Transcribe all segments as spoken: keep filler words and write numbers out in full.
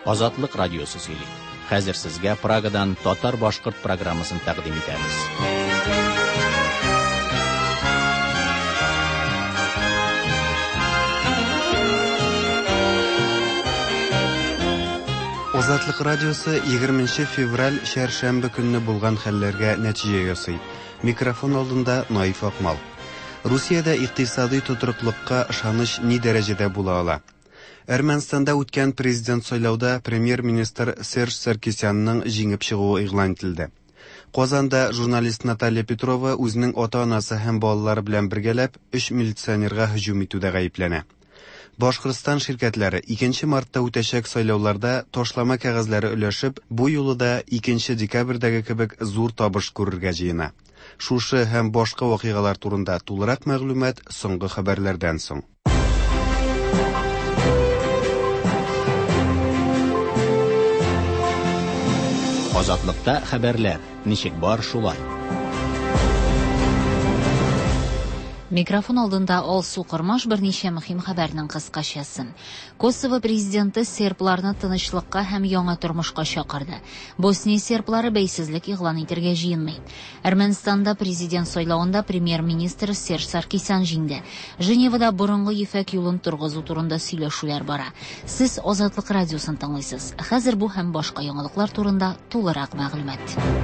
Азатлык радиосы сөйли. Хәзер сезгә Прагадан татар-башкорт программасын тәкъдим итәбез. Азатлык радиосы егерменче февраль шәршәмбе көнне булган хәлләргә нәтиҗә ясый. Микрофон алдында Наиф Акмал. Русиядә икътисади тотрыклыкка ышаныч ни дәрәҗәдә була ала? Әрмәнстанда үткән президент сайлауда премьер-министр Серж Саркисянның җиңеп чыгуы игълан ителде. Казанда журналист Наталья Петрова үзенең ата-анасы һәм балалары белән бергәләп өч милиционерга һөҗүм итүдә гаепләнә. Башкортстан ширкәтләре икенче мартта үтәчәк сайлауларда ташлама кәгазьләре өләшеп, бу юлы да икенче декабрьдәге кебек зур табыш күрергә җыена. Шушы һәм башка вакыйгалар турында тулырак мәгълүмат соңгы хәбәрләрдән соң. Азатлыкта хәбәрләр. Ничек бар шулай? Микрофон алдында Алсу Кырмаш берничә мөһим хәбәрнең кыскачасын. Косово президенты сербларны тынычлыкка һәм яңа тормышка чакырды. Босния серблары бәйсезлек игълан итәргә җыенмый. Әрмәнстанда президент сайлауында премьер-министр Серж Саркисян җиңде. Женевада борынгы ефәк юлын торгызу турында сөйләшүләр бара. Сез Азатлык радиосын тыңлыйсыз. Хәзер бу һәм башка яңалыклар турында тулырак мәгълүмат.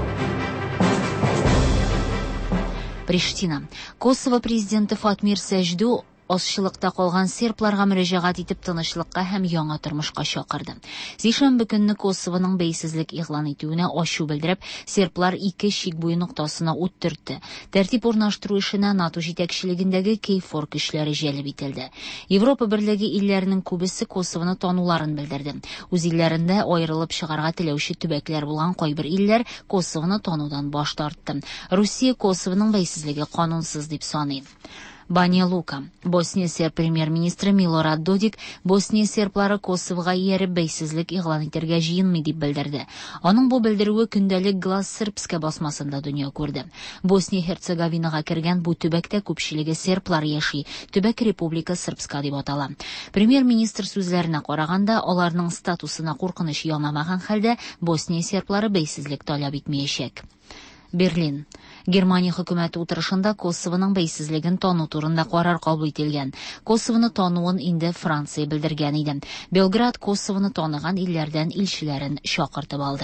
Приштина. Косово президенты Фатмир Сәҗдү ашчылыкта калган сербларга мөрәҗәгать итеп тынычлыкка һәм яңа тормышка чакырды. Сишәмбе көнне Косовоның бәйсезлек игълан итүенә ачу белдереп, серблар ике чик буе ноктасына ут төртте. Тәртип урнаштыру эшенә НАТО җитәкчелегендәге Кейфор көчләре җәлеп ителде. Европа берлеге илләренең күбесе Косовоны тануларын белдерде. Үз илләрендә аерылып чыгарга теләүче төбәкләр булган кайбер илләр Косовоны танудан баш тартты. Русия Косовоның бәйсезлеге канунсыз дип саный. Баня Лука. Босния серб премьер-министры Милорад Додик Босния серблары Косовога ияреп бәйсезлек игълан итәргә җыенмый дип белдерде. Аның бу белдерүе көндәлек Глас Српска басмасында дөнья күрде. Босния-Херцеговинага кергән бу төбәктә күпчелеге серблар яши. Төбәк Республика Српска дип атала. Премьер-министр сүзләренә караганда, аларның статусына куркыныч янамаган хәлдә Босния серблары бәйсезлек таләп итмәячәк. Берлин. Германия хөкүмәте утырышында Косовоның бәйсезлеген тану турында карар кабул ителгән. Косовоны тануын инде Франция белдергән иде. Белград Косовоны таныган илләрдән илчеләрен чакыртып алды.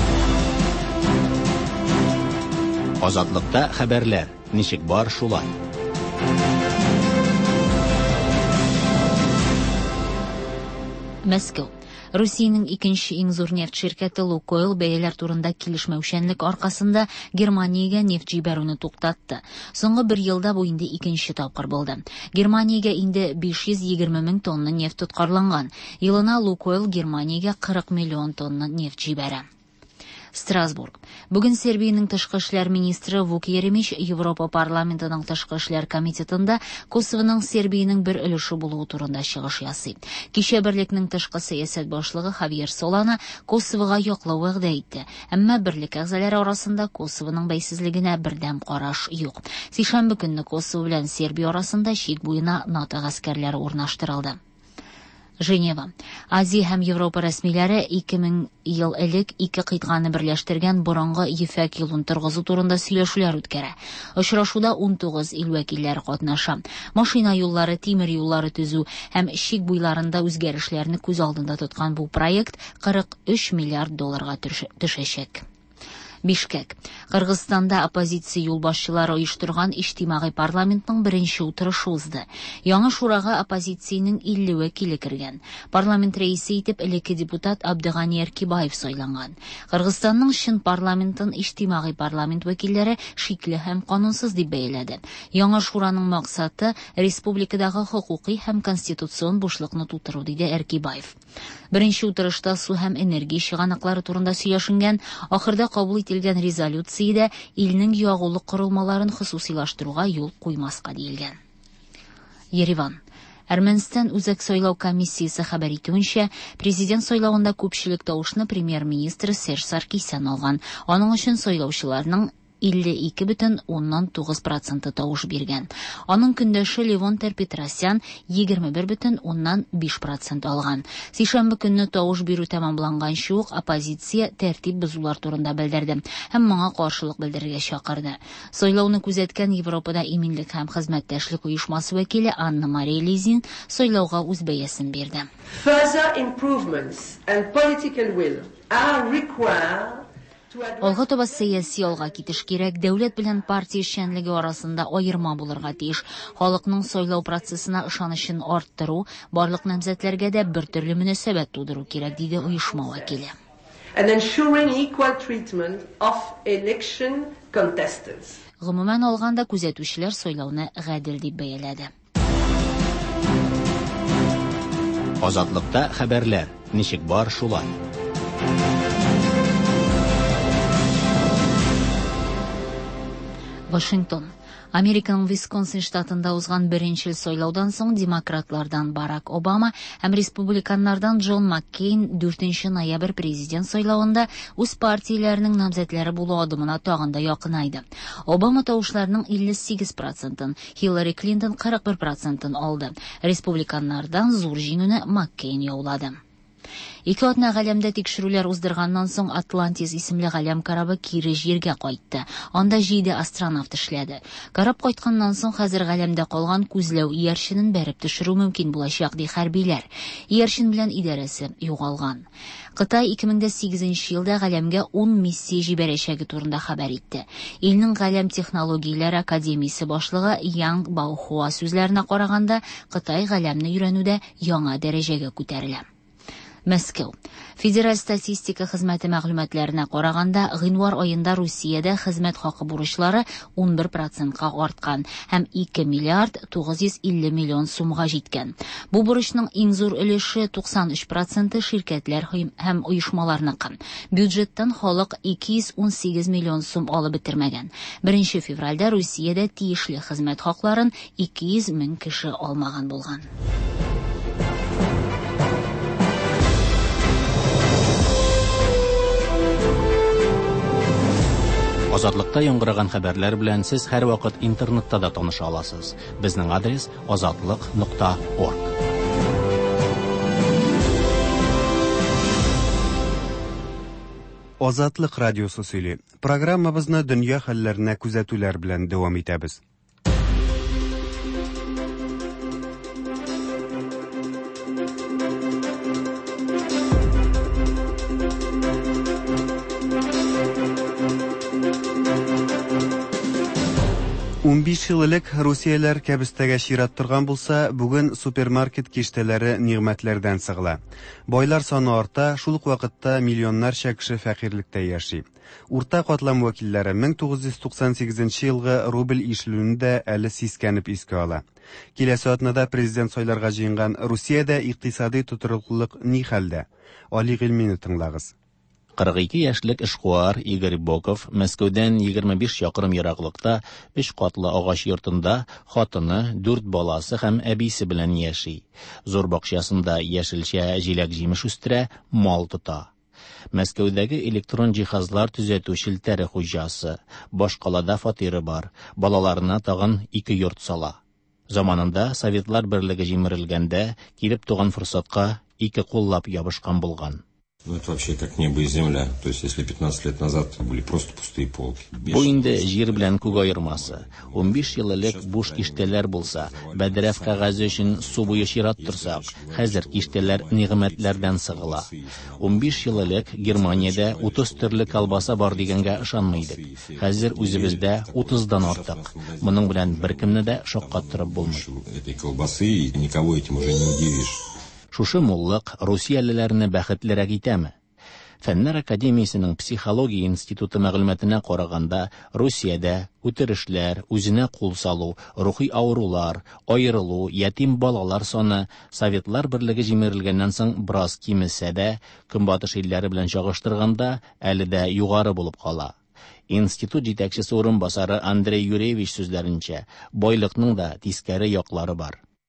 Азатлыкта хәбәрләр. Ничек бар шулай? Мәскәү. Русиянең икенче иң зур нефть ширкәте Лукойл бәяләр турында килешмәүчәнлек аркасында Германиягә нефть җибәрүне туктатты. Соңгы бер елда бу инде икенче тапкыр булды. Германиягә инде биш йөз егерме мең тонна нефть тоткарланган. Елына Лукойл Германиягә кырык миллион тонна нефть җибәрә. Страсбург. Бүген Сербиянең тышкы эшләр министры Вук Еремич Европа парламентының тышкы эшләр комитетында Косовоның Сербиянең бер өлеше булуы турында чыгыш ясый. Кичә берлекнең тышкы сәясәт башлыгы Хавьер Солана Косовога яклау вәгъдә итте. Әмма берлек әгъзалары арасында Косовоның бәйсезлегенә бердәм караш юк. Сишәмбе көнне Косово белән Сербия арасында чик буена НАТО гаскәрләре урнаштырылды. Женева. Азия һәм Европа рәсмиләре ике мең ел элек ике кыйтганы берләштергән борынгы ефәк юлын торгызу турында сөйләшүләр үткәрә. Очрашуда ун тугыз ил вәкилләре катнаша. Машина юллары, тимер юллары төзү һәм чик буйларында үзгәрешләрне күз алдында тоткан бу проект кырык өч миллиард долларга төшәчәк. Бишкек. Кыргызстанда оппозиция юлбашчылары оештырган иҗтимагый парламентның беренче утырышы узды. Яңа шурага оппозициянең илле вәкиле кергән. Парламент рәисе итеп элекке депутат Абдыгани Эркибаев сайланган. Кыргызстанның чын парламентын иҗтимагый парламент вәкилләре шикле һәм канунсыз дип бәяләде. Яңа шураның максаты республикадагы хокукый һәм конституцион бушлыкны тутыру диде Эркибаев. Беренче утырышта су һәм энергия чыганаклары турында сөйләшенгән, ахырда кабул ителгән резолюциядә илнең ягулык корылмаларын хосусыйлаштыруга юл куймаска диелгән. Ереван. Әрмәнстан үзәк сайлау комиссиясе хәбәр итүенчә, президент сайлауында күпчелек тавышны премьер-министр Серж Саркисян алган. Аның өчен сайлаучыларның илле ике бөтен уннан тугыз проценты тавыш биргән. Аның көндәше Левон Петросян егерме бер бөтен уннан биш процент алган. Сишәмбе көнне тавыш бирү тәмамланганчы ук оппозиция тәртип бозулар турында белдерде һәм моңа каршылык белдерергә чакырды. Сайлауны күзәткән Европада иминлек һәм хезмәттәшлек оешмасы вәкиле Анна Мария Лизин сайлауга үз бәясен бирде. Further improvements and political will are required. Алга таба сәяси алга китеш кирәк, дәүләт белән партия эшчәнлеге арасында аерма булырга тиеш. Халыкның сайлау процессына ышанычын арттыру, барлык намзәтләргә дә бер төрле мөнәсәбәт тудыру кирәк, диде оешма вәкиле. And ensuring equal treatment of election contestants. Гомумән алганда күзәтүчеләр сайлауны гадел дип бәяләде. Азатлыкта хәбәрләр. Ничек бар шулай. Вашингтон. Американың Висконсин штатында узган беренчел сайлаудан соң демократлардан Барак Обама һәм республиканнардан Джон Маккейн дүртенче ноябрь президент сайлауында үз партияләренең намзәтләре булу адымына тагын да якынайды. Обама тавышларының илле сигез процентын, Хиллари Клинтон кырык бер процентын алды. Республиканнардан зур җиңүне Маккейн яулады. Ике атна галәмдә тикшерүләр уздырганнан соң Атлантис исемле галәм карабы кире җиргә кайтты. Анда җиде астронавт эшләде. Карап кайтканнан соң хәзер галәмдә калган күзләү иярченен бәреп төшерү мөмкин булачак, ди хәрбиләр. Иярчен белән идарәсе югалган. Кытай ике мең сигезенче елда галәмгә ун миссия җибәрәчәге турында хәбәр итте. Илнең галәм технологияләре академиясе башлыгы Янг Баохуа сүзләренә караганда, Кытай галәмне өйрәнүдә яңа дәрәҗәгә күтәрелә. Мәскәү. Федераль статистика хезмәте мәгълүматларына караганда, гыйнвар аенда Русиядә хезмәт хакы бурычлары ун бер процентка арткан һәм ике миллиард тугыз йөз илле миллион сумга җиткән. Бу бурычның иң зур өлеше туксан өч проценты ширкәтләр һәм оешмаларныкы. Бюджеттан халык ике йөз ун сигез миллион сум алып бетермәгән. беренче февральдә Русиядә тиешле хезмәт хакларын ике йөз мең кеше алмаган булган. Азатлыкта яңгыраган хәбәрләр белән сез һәр вакыт интернетта да таныша аласыз. Безнең адрес азатлык нокта орг. Азатлык радиосы сөйли. Программабызны дөнья хәлләренә күзәтүләр белән дәвам итәбез. ун биш ел элек Русияләр кәбестәгә чират торган булса, бүген супермаркет киштәләре нигъмәтләрдән сыгыла. Байлар саны арта, шул ук вакытта миллионнарча кеше фәкыйрьлектә яши. Урта катлам вәкилләре мең тугыз йөз туксан сигезенче елгы рубль ишелүне дә әле сискәнеп искә ала. Киләсе атнада президент сайларга җыенган Русиядә икътисади тотрыклык ни хәлдә? Али Гыйльмине тыңлагыз. кырык ике яшьлек эшкуар Игорь Боков Мәскәүдән егерме биш якрым ераклыкта өч катлы агач йортында хатыны, дүрт баласы һәм әбисе белән яши. Зур бакчасында яшелчә, җиләк-җимеш үстерә, мал тота. Мәскәүдәге электрон җиһазлар төзәтү шелтәре хуҗасы. Башкалада фатиры бар. Балаларына тагын ике йорт сала. Заманында Советлар берлеге җимерелгәндә килеп туган форсатка ике куллап ябышкан булган. Ну, это вообще как небо и земля. То есть, если пятнадцать лет назад были просто пустые полки. Бу инде җир белән күк аермасы. ун биш ел элек буш киштәләр булса, бәдрәф кәгазе өчен су буе чират торсак, хәзер киштәләр нигъмәтләрдән сыгыла. ун биш ел элек Германиядә утыз төрле колбаса бар дигәнгә ышанмыйдык. Хәзер үзебездә утыздан артык. Моның белән беркемне дә шаккаттырып булмый. Этой колбасы никого этим уже не удивишь. Шушы муллык Русиялеләрне бәхетлерәк итәме? Фәннәр академиясенең психология институты мәгълүматына караганда, Русиядә үтерешләр, үзенә кул салу, рухи авырулар, аерылу, ятим балалар саны Советлар берлеге җимерелгәннән соң браз кимесә дә, көнбатыш илләре белән чагыштырганда әле дә югары булып кала. Институт җитәкчесе урынбасары Андрей Юрьевич сүзләренчә, байлыкның да тискәре яклары бар.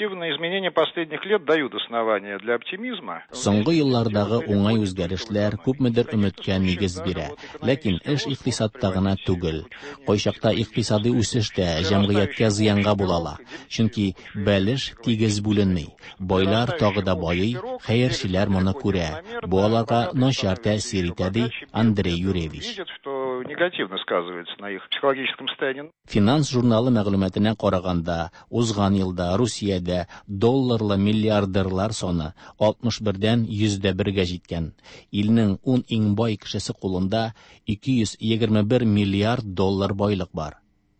Объективные изменения последних лет дают основания для оптимизма. Соңгы еллардагы уңай үзгәрешләр күпмедер өметкә нигез бирә, ләкин эш икътисадта гына түгел. Кайчакта икътисади үсеш тә җәмгыятькә зыянга була, чөнки бәлеш тигез бүленми. Байлар тагы да байый, хәерчеләр моны күрә. Бу аларга начар тәэсир итә, ди Андрей Юревич. Негативно сказывается на их психологическом состоянии. Финанс журналы мәгълүматына караганда, узган елда Русиядә долларлы миллиардерлар саны алтмыш бердән йөздә бергә җиткән. Илнең ун иң бай кешесе кулында ике йөз егерме бер миллиард доллар байлык бар.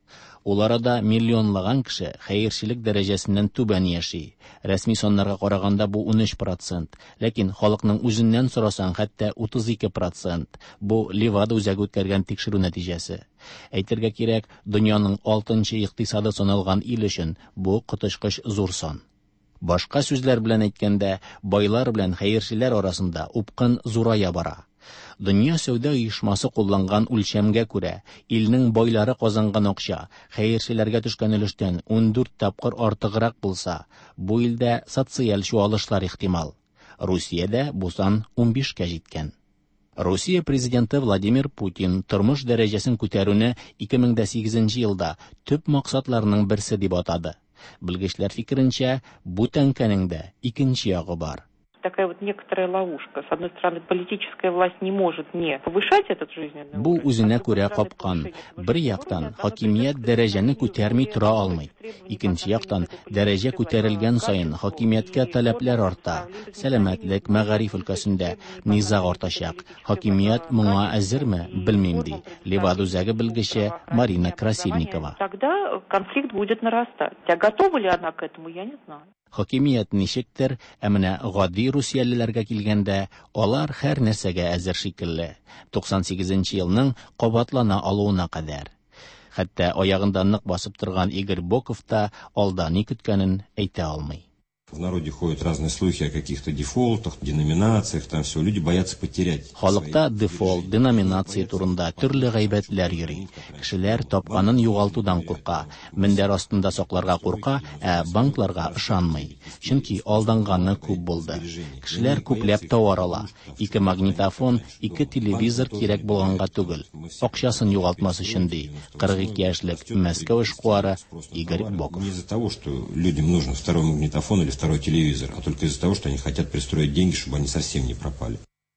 Ул арада миллионлаган кеше хәерчелек дәрәҗәсеннән түбән яши. Рәсми саннарга караганда бу ун өч процент, ләкин халыкның үзеннән сорасаң хәтта утыз ике процент. Бу Ливада үзәге үткәргән тикшерү нәтиҗәсе. Әйтергә кирәк, дөньяның алтынчы икътисады саналган ил өчен бу коточкыч зур сан. Башка сүзләр белән әйткәндә, байлар белән хәерчеләр арасында упкын зурая бара. Дөнья сәүдә оешмасы кулланган үлчәмгә күрә, илнең байлары казанган акча хәерчеләргә төшкән өлештән ун дүрт тапкыр артыграк булса, бу илдә социаль чуалышлар ихтимал. Русиядә бу сан ун бишкә җиткән. Русия президенты Владимир Путин тормыш дәрәҗәсен күтәрүне ике мең сигезенче елда төп максатларның берсе дип атады. Белгечләр фикеренчә, бу тәңкәнең дә икенче ягы бар. Такая вот некоторая ловушка. С одной стороны, политическая власть не может не повышать этот жизненный уровень. Бу үзенә күрә капкан. Бер яктан, хакимият дәрәҗәне күтәрми тора алмый. Икенче яктан, дәрәҗә күтәрелгән саен хакимияткә таләпләр арта. Сәламәтлек, мәгариф өлкәсендә низаг артачак. Хакимият моңа әзерме, белмим, ди Ливада үзәге белгече Марина Красильникова. Тогда конфликт будет нарастать. А готова ли она к этому, я не знаю. Хакимият ничектер, ә менә гади русиялеләргә килгәндә, алар һәр нәрсәгә әзер шикелле. туксан сигезенче елның кабатлана алуына кадәр. Хәтта аягында нык басып торган Игорь Боков та алда ни көткәнен әйтә алмый. В народе ходят разные слухи о каких-то дефолтах, деноминациях, там все. Люди боятся потерять. Халыкта дефолт, деноминация турында төрле гайбәтләр йөри. Кешеләр тапканын югалтудан курка, мендәр астында сакларга курка, ә банкларга ышанмый. Чөнки алданганы күп булды. Кешеләр күпләп товар ала. Ике магнитофон, ике телевизор кирәк булганга түгел. Акчасын югалтмас өчен ди кырык ике яшьлек Мәскәү эшкуары Игорь Боков. Не из-за того, что людям нужен второй магнитофон или второй телевизор, а только из-за того, что они хотят пристроить деньги, чтобы они совсем не пропали.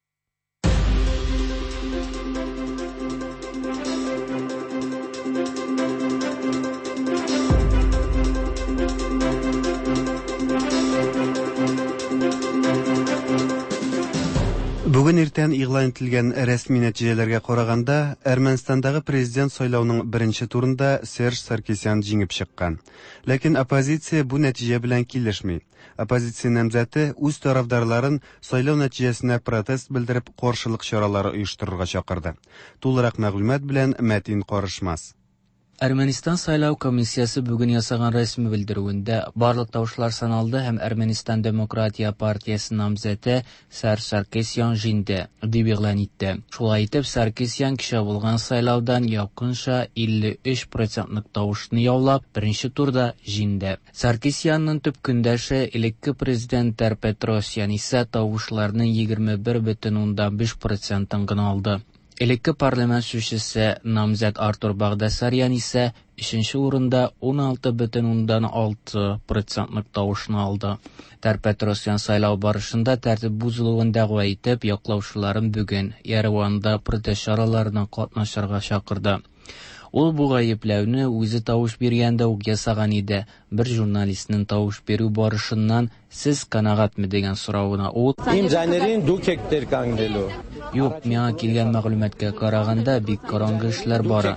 Бүген иртән игълан ителгән рәсми нәтиҗәләргә караганда, Әрмәнстандагы президент сайлауның беренче турында Серж Саркисян җиңеп чыккан. Ләкин оппозиция бу нәтиҗә белән килешми. Оппозиция намзәте үз тарафдарларын сайлау нәтиҗәсенә протест белдереп каршылык чаралары оештырырга чакырды. Тулырак мәгълүмат белән Мәтин Карышмас. Әрмәнистан сайлау комиссиясы бүген ясаган рәсми белдерүендә барлык тавышлар саналды һәм Әрмәнистан демократия партиясы намзәте Серж Саркисян җиңде дип игълан итте. Шулай итеп, Саркисян кичә булган сайлаудан якынча илле өч процентлык тавышны яулап, беренче турда җиңде. Саркисянның төп көндәше элекке президент Петросян исә тавышларның егерме бер бөтен уннан биш процентын гына алды. Элекке парламент сүзчесе намзәт Артур Багдасарян исә өченче урында ун алты бөтен уннан алты процентлык тавышны алды. Петросян сайлау барышында тәртип бузылуын дәгъва итеп, яклаучыларын бүген Ереванда протест чараларына катнашырга чакырды. Ул бу гаепләүне үзе тавыш биргәндә үк ясаган иде. Бер журналистның тавыш бирү барышыннан сез канагатмы дигән соравына ул: Юк, миңа килгән мәгълүматкә караганда бик караңгы эшләр бара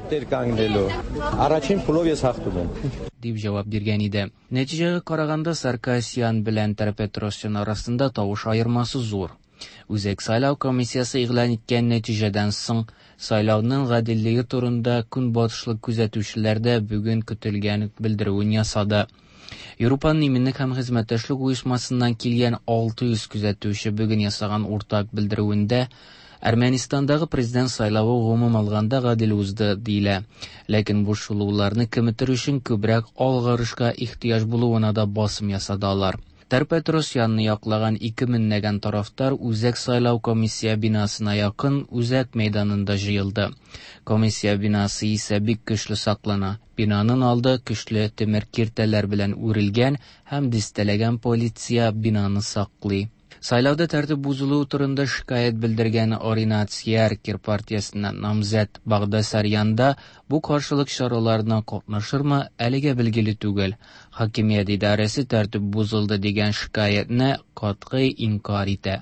дип җавап биргән иде. Нәтиҗәгә караганда Саркисян белән Петросян арасында тавыш аермасы зур. Үзәк сайлау комиссиясы игълан иткән нәтиҗәдән соң сайлауның гадиллеге турында көнбатышлык күзәтүчеләр дә бүген көтелгән белдерүен ясады. Европаның иминлек һәм хезмәттәшлек оешмасыннан килгән алты йөз күзәтүче бүген ясаган уртак белдерүендә Әрмәнистандагы президент сайлавы гомум алганда гадил узды дилә. Ләкин бу шулуларны киметер өчен күбрәк алгарышка ихтыяҗ булуына да басым ясадылар. Петросянны яклаган ике меңнәгән тарафтар үзәк сайлау комиссия бинасына якын үзәк мәйданында җыелды. Комиссия бинасы исә бик көчле саклана. Бинаның алды көчле тимер киртәләр белән үрелгән һәм дистәләгән полиция бинаны саклый. Сайлауда тәртип бузылуы турында шикаят белдергән Оринация партиясыннан намзәт Багдасарьянда бу каршылык чараларына катнашырмы әлегә билгеле түгел. Хакимият идарәсе тәртип бузылды дигән шикаятны катгый инкар итә.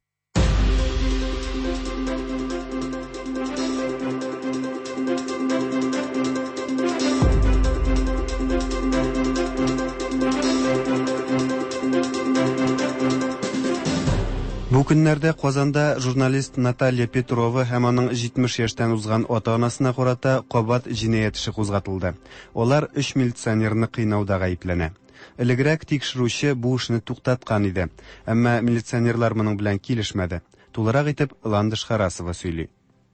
Бу көннәрдә Казанда журналист Наталья Петрова һәм аның җитмеш яшьтән узган ата-анасына карата кабат җинаять эше кузгатылды. Алар өч милиционерны кыйнауда гаепләнә. Элегрәк тикшерүче бу эшне туктаткан иде, әмма милиционерлар моның белән килешмәде. Тулырак итеп Ландыш Харасова сөйли.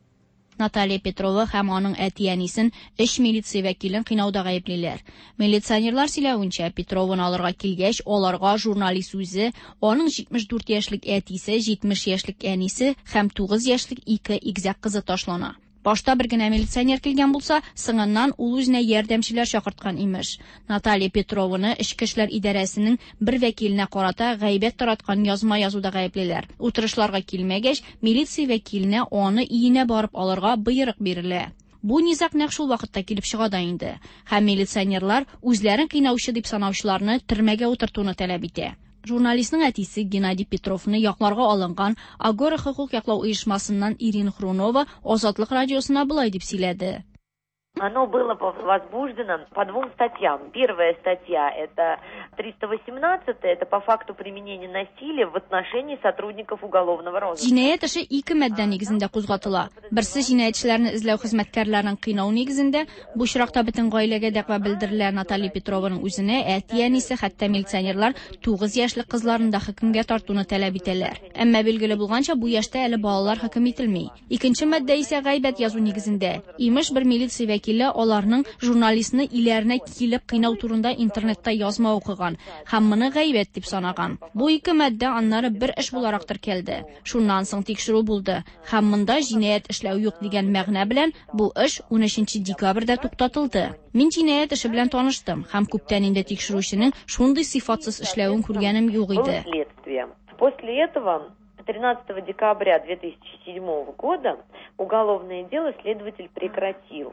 Наталья Петрова һәм аның әти-әнисен өч милиция вәкилен кыйнауда гаеплиләр. Милиционерлар сөйләвенчә, Петрованы алырга килгәч, аларга журналист үзе, аның җитмеш дүрт яшьлек әтисе, җитмеш яшьлек әнисе һәм тугыз яшьлек ике игезәк кызы ташлана. Башта бер генә милиционер килгән булса, соңыннан ул үзенә ярдәмчеләр чакырткан имеш. Наталья Петрованы Эчке эшләр идарәсенең бер вәкиленә карата гайбәт тараткан язма язуда гаеплиләр. Утырышларга килмәгәч, милиция вәкиленә аны өенә барып алырга боерык бирелә. Бу низак нәкъ шул вакытта килеп чыга да инде. Һәм милиционерлар үзләрен кыйнаучы дип санаучыларны төрмәгә утыртуны таләп итә. Журналистның әтисе Геннадий Петровны якларга алынган Агора хокук яклау оешмасыннан Ирина Хрунова Азатлык радиосына булай дип сөйләде. Оно было возбуждено по двум статьям. Первая статья – это триста восемнадцатая, это по факту применения насилия в отношении сотрудников уголовного розыска. Җинаять эше ике мадда нигезендә кузгатыла. Берсе җинаятьчеләрне эзләү хезмәткәрләренең кыйнау нигезендә. Бу очракта бөтен гаиләгә дәгъва белдерелә. Наталья Петрованың үзенә, әти-әнисе, хәтта милиционерлар тугыз яшьлек кызларын да хөкемгә тартуны таләп итәләр. Әмма билгеле булганча, бу яшьтә әле балалар хөкем ителми. Икенче мадда исә гайбәт язу нигезендә. Имеш бер милиция вәкиле аларның журналистны иләренә килеп кыйнау турында интернетта язма укыган һәм моны гайбәт дип санаган. Бу ике мадда аннары бер эш буларак теркәлде. Шуннан соң тикшерү булды һәм монда җинаять эшләү юк дигән мәгънә белән бу эш унөченче декабрьдә туктатылды. Мин җинаять эше белән таныштым һәм күптән инде тикшерүченең шундый сыйфатсыз эшләвен күргәнем юк иде. После этого тринадцатого декабря две тысячи седьмого года уголовное дело следователь прекратил.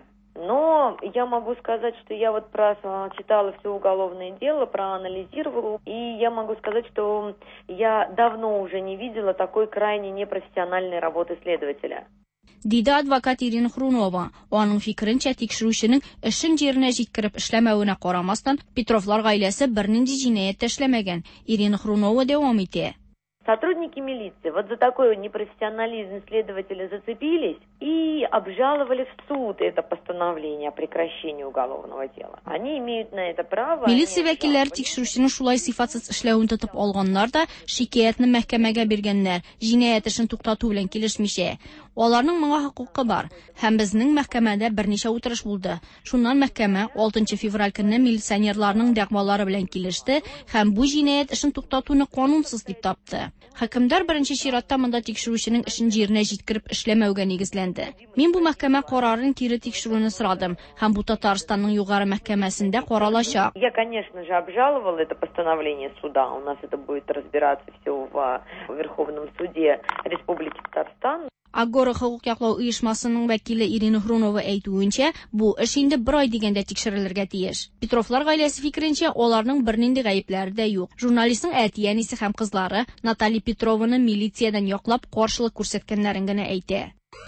Но я могу сказать, что я вот прочитала все уголовное дело, проанализировала, и я могу сказать, что я давно уже не видела такой крайне непрофессиональной работы следователя. Диде адвокат Ирина Хрунова. Аның фикеренчә, тикшерүченең эшен җиренә җиткереп эшләмәвенә карамастан, Петровлар гаиләсе бернинди җинаять эшләмәгән. Ирина Хрунова дәвам итә. Сотрудники милиции вот за такой непрофессионализм следователя зацепились и обжаловали в суд это постановление о прекращении уголовного дела. Они имеют на это право. Милиция вәкилләре тикшерүченең шулай сыйфатсыз эшләвен тотып алганнар да шикаятны мәхкәмәгә биргәннәр, җинаять эшен туктату белән килешмичә. Аларның моңа хокукы бар. Һәм безнең мәхкәмәдә берничә утырыш булды. Шуннан мәхкәмә алтынчы февраль көнне милиционерларның дәгъвалары белән килеште һәм бу җинаять эшен туктатуны канунсыз дип тапты. Хакимдар беренче чиратта монда тикшерүченең эшен җиренә җиткереп эшләмәүгә нигезләнде. Мин бу мәхкәмә карарын кире тикшерүне сорадым һәм бу Татарстанның югары мәхкәмәсендә каралачак. Я, конечно же, обжаловала это постановление суда. У нас это будет разбираться все в Верховном суде Республики Татарстан. Агора хокук яклау оешмасының вәкиле Ирина Хрунова әйтүенчә, бу эш инде бер ай дигәндә тикшерелергә тиеш. Петровлар гаиләсе фикеренчә, аларның бернинди гаепләре дә юк. Журналистның әти-әнисе һәм кызлары Наталья Петрованы милициядән яклап каршылык күрсәткәннәрен генә әйтә.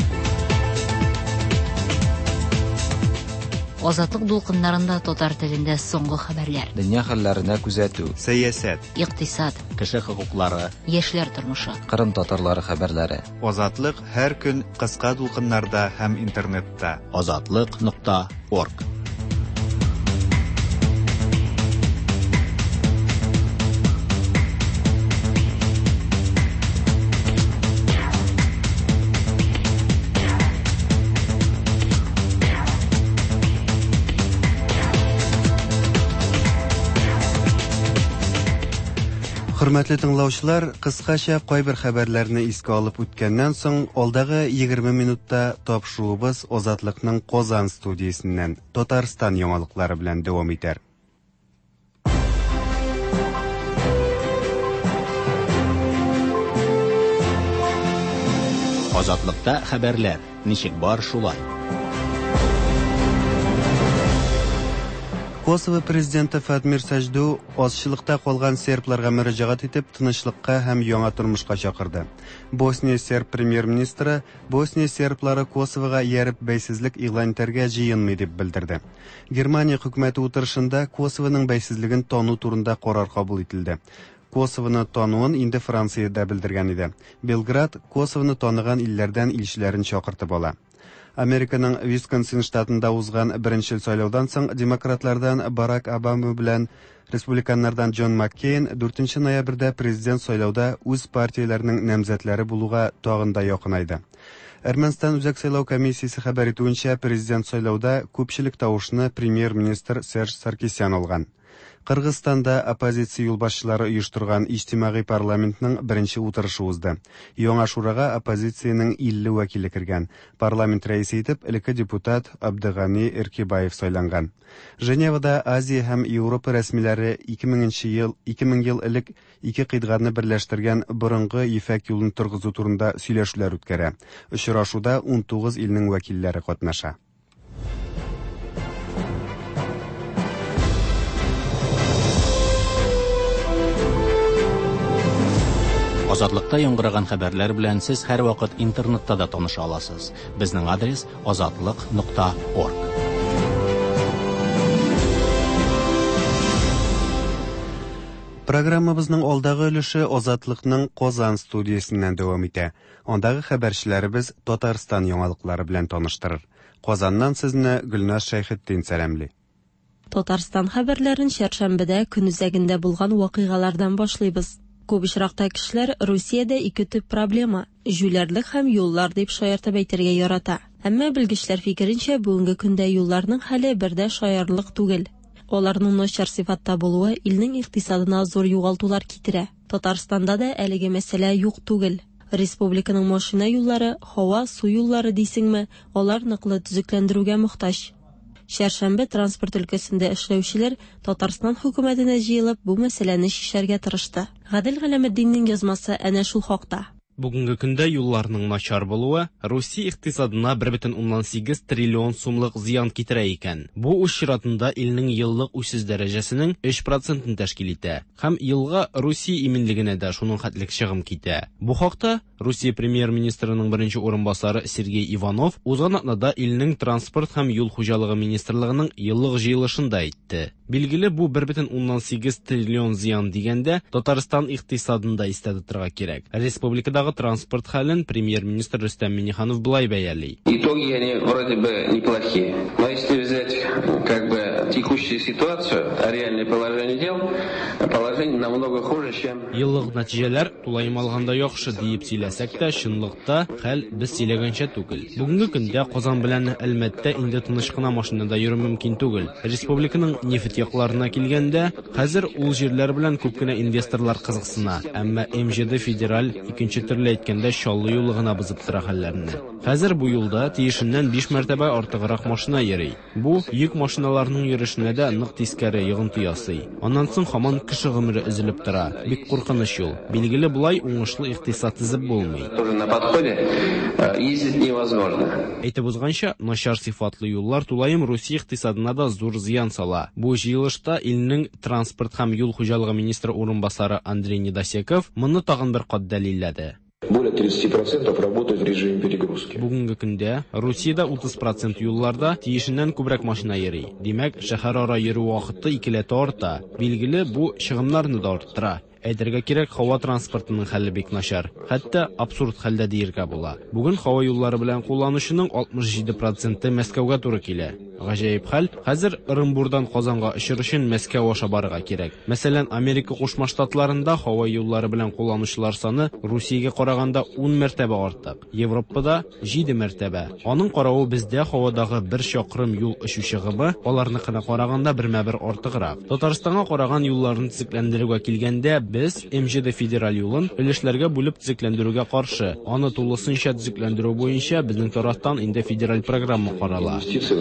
Азатлык дулкыннарында татар телендә соңгы хәбәрләр. Дөнья хәлләренә күзәтү, сәясәт, икътисад, кеше хокуклары, яшьләр тормышы, Кырым татарлары хәбәрләре. Азатлык һәр көн кыска дулкыннарда һәм интернетта. азатлык нокта орг Hürmetli тыңлаучылар, кыскача кайбер хәбәрләрне искә алып үткәннән соң, алдагы егерме минутта тапшыруыбыз Озатлыкның Казан студиясеннән Татарстан яңалыклары белән дәвам итәр. Азатлыкта хәбәрләр. Ничек бар шулай? Косово президенты Фатмир Саҗду азчылыкта калган сербларга мөрәҗәгать итеп, тынычлыкка һәм яңа тормышка чакырды. Босния серб премьер-министры Босния серблары Косовога ярып бәйсезлек игълан итәргә җыенмый дип белдерде. Германия хөкүмәте утырышында Косовоның бәйсезлеген тану турында карар кабул ителде. Косовоны тануын инде Франциядә белдергән иде. Белград Косовоны таныган илләрдән илчеләрен чакыртып ала. Американың Висконсин штатында узган беренче сайлаудан соң демократлардан Барак Обама белән республиканнардан Джон Маккейн дүртенче ноябрьдә президент сайлауда үз партияләренең намзәтләре булуга тагын да якынайды. Әрмәнстан үзәк сайлау комиссиясе хәбәр итүенчә, президент сайлауда күпчелек тавышны премьер-министр Серж Саркисян алган. Кыргызстанда оппозиция юлбашчылары оештырган иҗтимагый парламентның беренче утырышы узды. Яңа шурага оппозициянең илле вәкиле кергән. Парламент рәисе итеп элекке депутат Абдыгани Эркибаев сайланган. Женевада Азия һәм Европа рәсмиләре ике меңенче ел ике мең ел элек ике кыйтганы берләштергән борынгы ефәк юлын торгызу турында сөйләшүләр үткәрә. Очрашуда ун тугыз илнең вәкилләре катнаша. Азатлыкта яңгыраган хәбәрләр белән сез һәр вакыт интернетта да таныша аласыз. Безнең адрес азатлык нокта орг. Программабызның алдагы өлеше Азатлыкның Казан студиясеннән дәвам итә. Андагы хәбәрчеләребез Татарстан яңалыклары белән таныштырыр. Казаннан сезне Гөлназ Шәйхетдин сәламли. Татарстан хәбәрләрен чәршәмбедә көн үзәгендә булган вакыйгалардан башлыйбыз. Күп очракта кешеләр Русиядә ике төп проблема – җүләрлек һәм юллар дип шаяртып әйтергә ярата. Әмма белгечләр фикеренчә, бүгенге көндә юлларның хәле бердә шаярлык түгел. Аларның начар сыйфатта булуы илнең икътисадына зур югалтулар китерә. Татарстанда да әлеге мәсьәлә юк түгел. Республиканың машина юллары, һава, су юллары дисеңме, алар ныклы төзекләндерүгә мохтаҗ. Шәршәмбе транспорт өлкәсендә эшләүчеләр Татарстан хөкүмәтенә җыелып бу мәсьәләне шишәргә тырышты. Гадел Галәметдиннең язмасы әнә шул хакта. Бүгенге көндә юлларның начар булуы Русия икътисадына бер бөтен уннан сигез триллион сумлык зыян китерә икән. Бу үз чиратында илнең еллык үсеш дәрәҗәсенең өч процентын тәшкил итә. Һәм елга Русия иминлегенә дә шуның хәтлек чыгым китә. Бу хакта Русия премьер-министрының беренче урынбасары Сергей Иванов узган атнада илнең транспорт һәм юл хуҗалыгы министрлыгының еллык җыелышында әйтте. Билгеле, бу бер бөтен уннан сигез триллион зыян дигәндә Татарстан икътисадында истә тотырга кирәк. Республикадагы транспорт хәлен премьер-министр Рөстәм Миңнеханов булай бәяли. Итоги они вроде бы неплохие. Но если взять как бы текущую ситуацию, реальное положение дел, положение намного хуже, чем... Еллык нәтиҗәләр тулайым алганда яхшы дип сөйләсәк тә, чынлыкта хәл без сөйләгәнчә түгел. Бүгенге көндә Казан белән Әлмәттә инде тыныч кына машинада йөрү мөмкин түгел. Республиканың нефт якларына килгәндә, хәзер ул җирләр белән күп кенә инвесторлар кызыксына, әмма эм җэ дэ федераль икенче төрле әйткәндә чаллы юлы гына бозып тора хәлләрне. Хәзер бу юлда тиешеннән биш мәртәбә артыграк машина йөри. Бу йөк машиналарының йөрешенә дә нык тискәре йогынты ясый. Аннан соң һаман кеше гомере өзелеп тора. Бик куркыныч юл. Билгеле, булай уңышлы икътисад төзеп булмый. На подходе ездить невозможно. Әйтеп узганча, начар сыйфатлы юллар тулайым Русия икътисадына да зур зыян сала. Бу җыелышта илнең транспорт һәм юл хуҗалыгы министры урынбасары Андрей Недосеков моны тагын бер кат дәлилләде. Более тридцать процентов работают в режиме перегрузки. Бүгенге көндә Русиядә утыз процент юлларда тиешеннән күбрәк машина йөри. Димәк, шәһәр-ара йөрү вакыты икеләтә арта. Билгеле, бу чыгымнарны да арттыра. Әйтергә кирәк, һава транспортының хәле бик начар. Хәтта абсурд хәлдә диергә була. Бүген һава юллары белән кулланучының алтмыш җиде проценты Мәскәүгә туры килә. Гаҗәеп хәл. Хәзер Орынбурдан Казанга очыр өчен Мәскәү аша барырга кирәк. Мәсәлән, Америка Кушма Штатларында һава юллары белән кулланучылар саны Русиягә караганда ун мәртәбә артык. Европада җиде мәртәбә. Аның каравы бездә һавадагы бер чакрым юл очу чыгымы аларныкына караганда бермә-бер артыграк. Татарстанга караган юлларны төзекләндерүгә килгәндә Без эм жэ дэ федераль юлын өлешләргә бүлеп төзекләндерүгә каршы. Аны тулысынча төзекләндерү буенча безнең тарафтан инде федераль программа карала.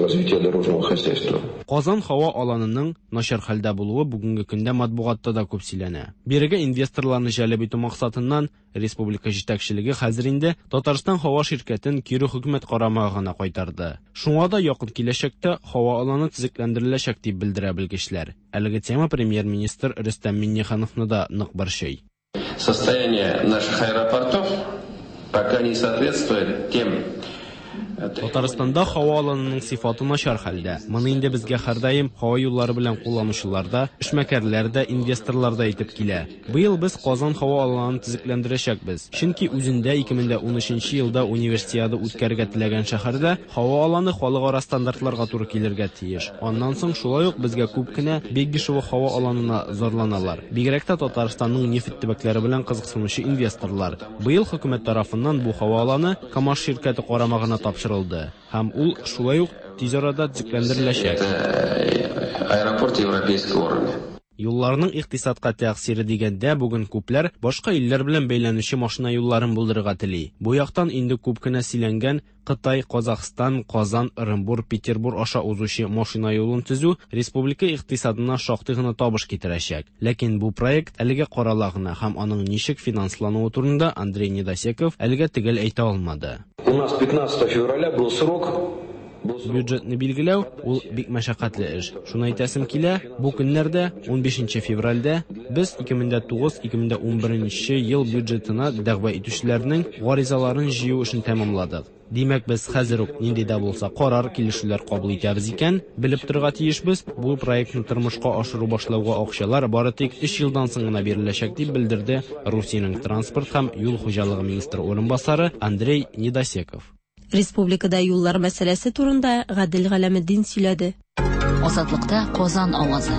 Казан һава аланының начар хәлдә булуы бүгенге көндә матбугатта да күп сөйләнә. Бирегә инвесторларны җәлеп итү максатыннан республика җитәкчелеге хәзер инде Татарстан һава ширкәтен кире хөкүмәт карамагына кайтарды. Шуңа да якын киләчәктә һава аланы төзекләндереләчәк дип белдерә белгечләр. Әлеге тема премьер-министр Рөстәм Миңнехановны да нык борчый. Состояние наших аэропортов пока не соответствует тем. Татарстанда һава аланының сыйфаты начар хәлдә. Моны инде безгә һәрдаим һава юллары белән кулланучыларда, эшмәкәрләрдә, инвесторларда әйтеп килә. Быел без Казан һава аланын төзекләндерәчәкбез. Чөнки үзендә ике мең унөченче елда универсиада үткәрергә теләгән шәһәрдә һава аланы халыкара стандартларга туры килергә тиеш. Аннан соң шулай ук безгә күп кенә Бегишево һава аланына зарланалар. Бигрәк тә Татарстанның нефт төбәкләре белән кызыксынучы инвесторлар. Быел хөкүмәт тарафыннан бу һава аланы КАМАЗ ширкәте карамагына тапшырылды. Һәм ул шулай ук тиз арада төзекләндереләчәк. Аэропорт европейского уровня. Юлларның икътисадка тәэсире дигәндә бүген күпләр башка илләр белән бәйләнүче машина юлларын булдырырга тели. Бу яктан инде күп кенә сөйләнгән Кытай, Казахстан, Казан, Оренбур, Петербург аша узучы машина юлын төзү республика икътисадына шактый гына табыш китерәчәк. Ләкин бу проект әлегә карала гына һәм аның ничек финанслануы турында Андрей Недосеков әлегә төгәл әйтә алмады. У нас пятнадцатого февраля был срок. Бюджетны билгеләү ул бик мәшәкатьле эш. Шуны әйтәсем килә, бу көннәрдә ун бишенче февральдә без ике мең тугыз - ике мең унберенче ел бюджетына дәгъва итүчеләрнең гаризаларын җыю эшен тәмамладык. Димәк, без хәзер үк нинди дә булса карар, килешүләр кабул итәбез икән, белеп торырга тиешбез, бу проектны тормышка ашыру башлауга акчалар бары тик өч елдан соң гына биреләчәк дип белдерде Русиянең транспорт һәм юл хуҗалыгы министры урынбасары Андрей Недосеков. Республикада юллар мәсьәләсе турында Гадел Галәметдин сөйләде. Азатлыкта Казан авазы.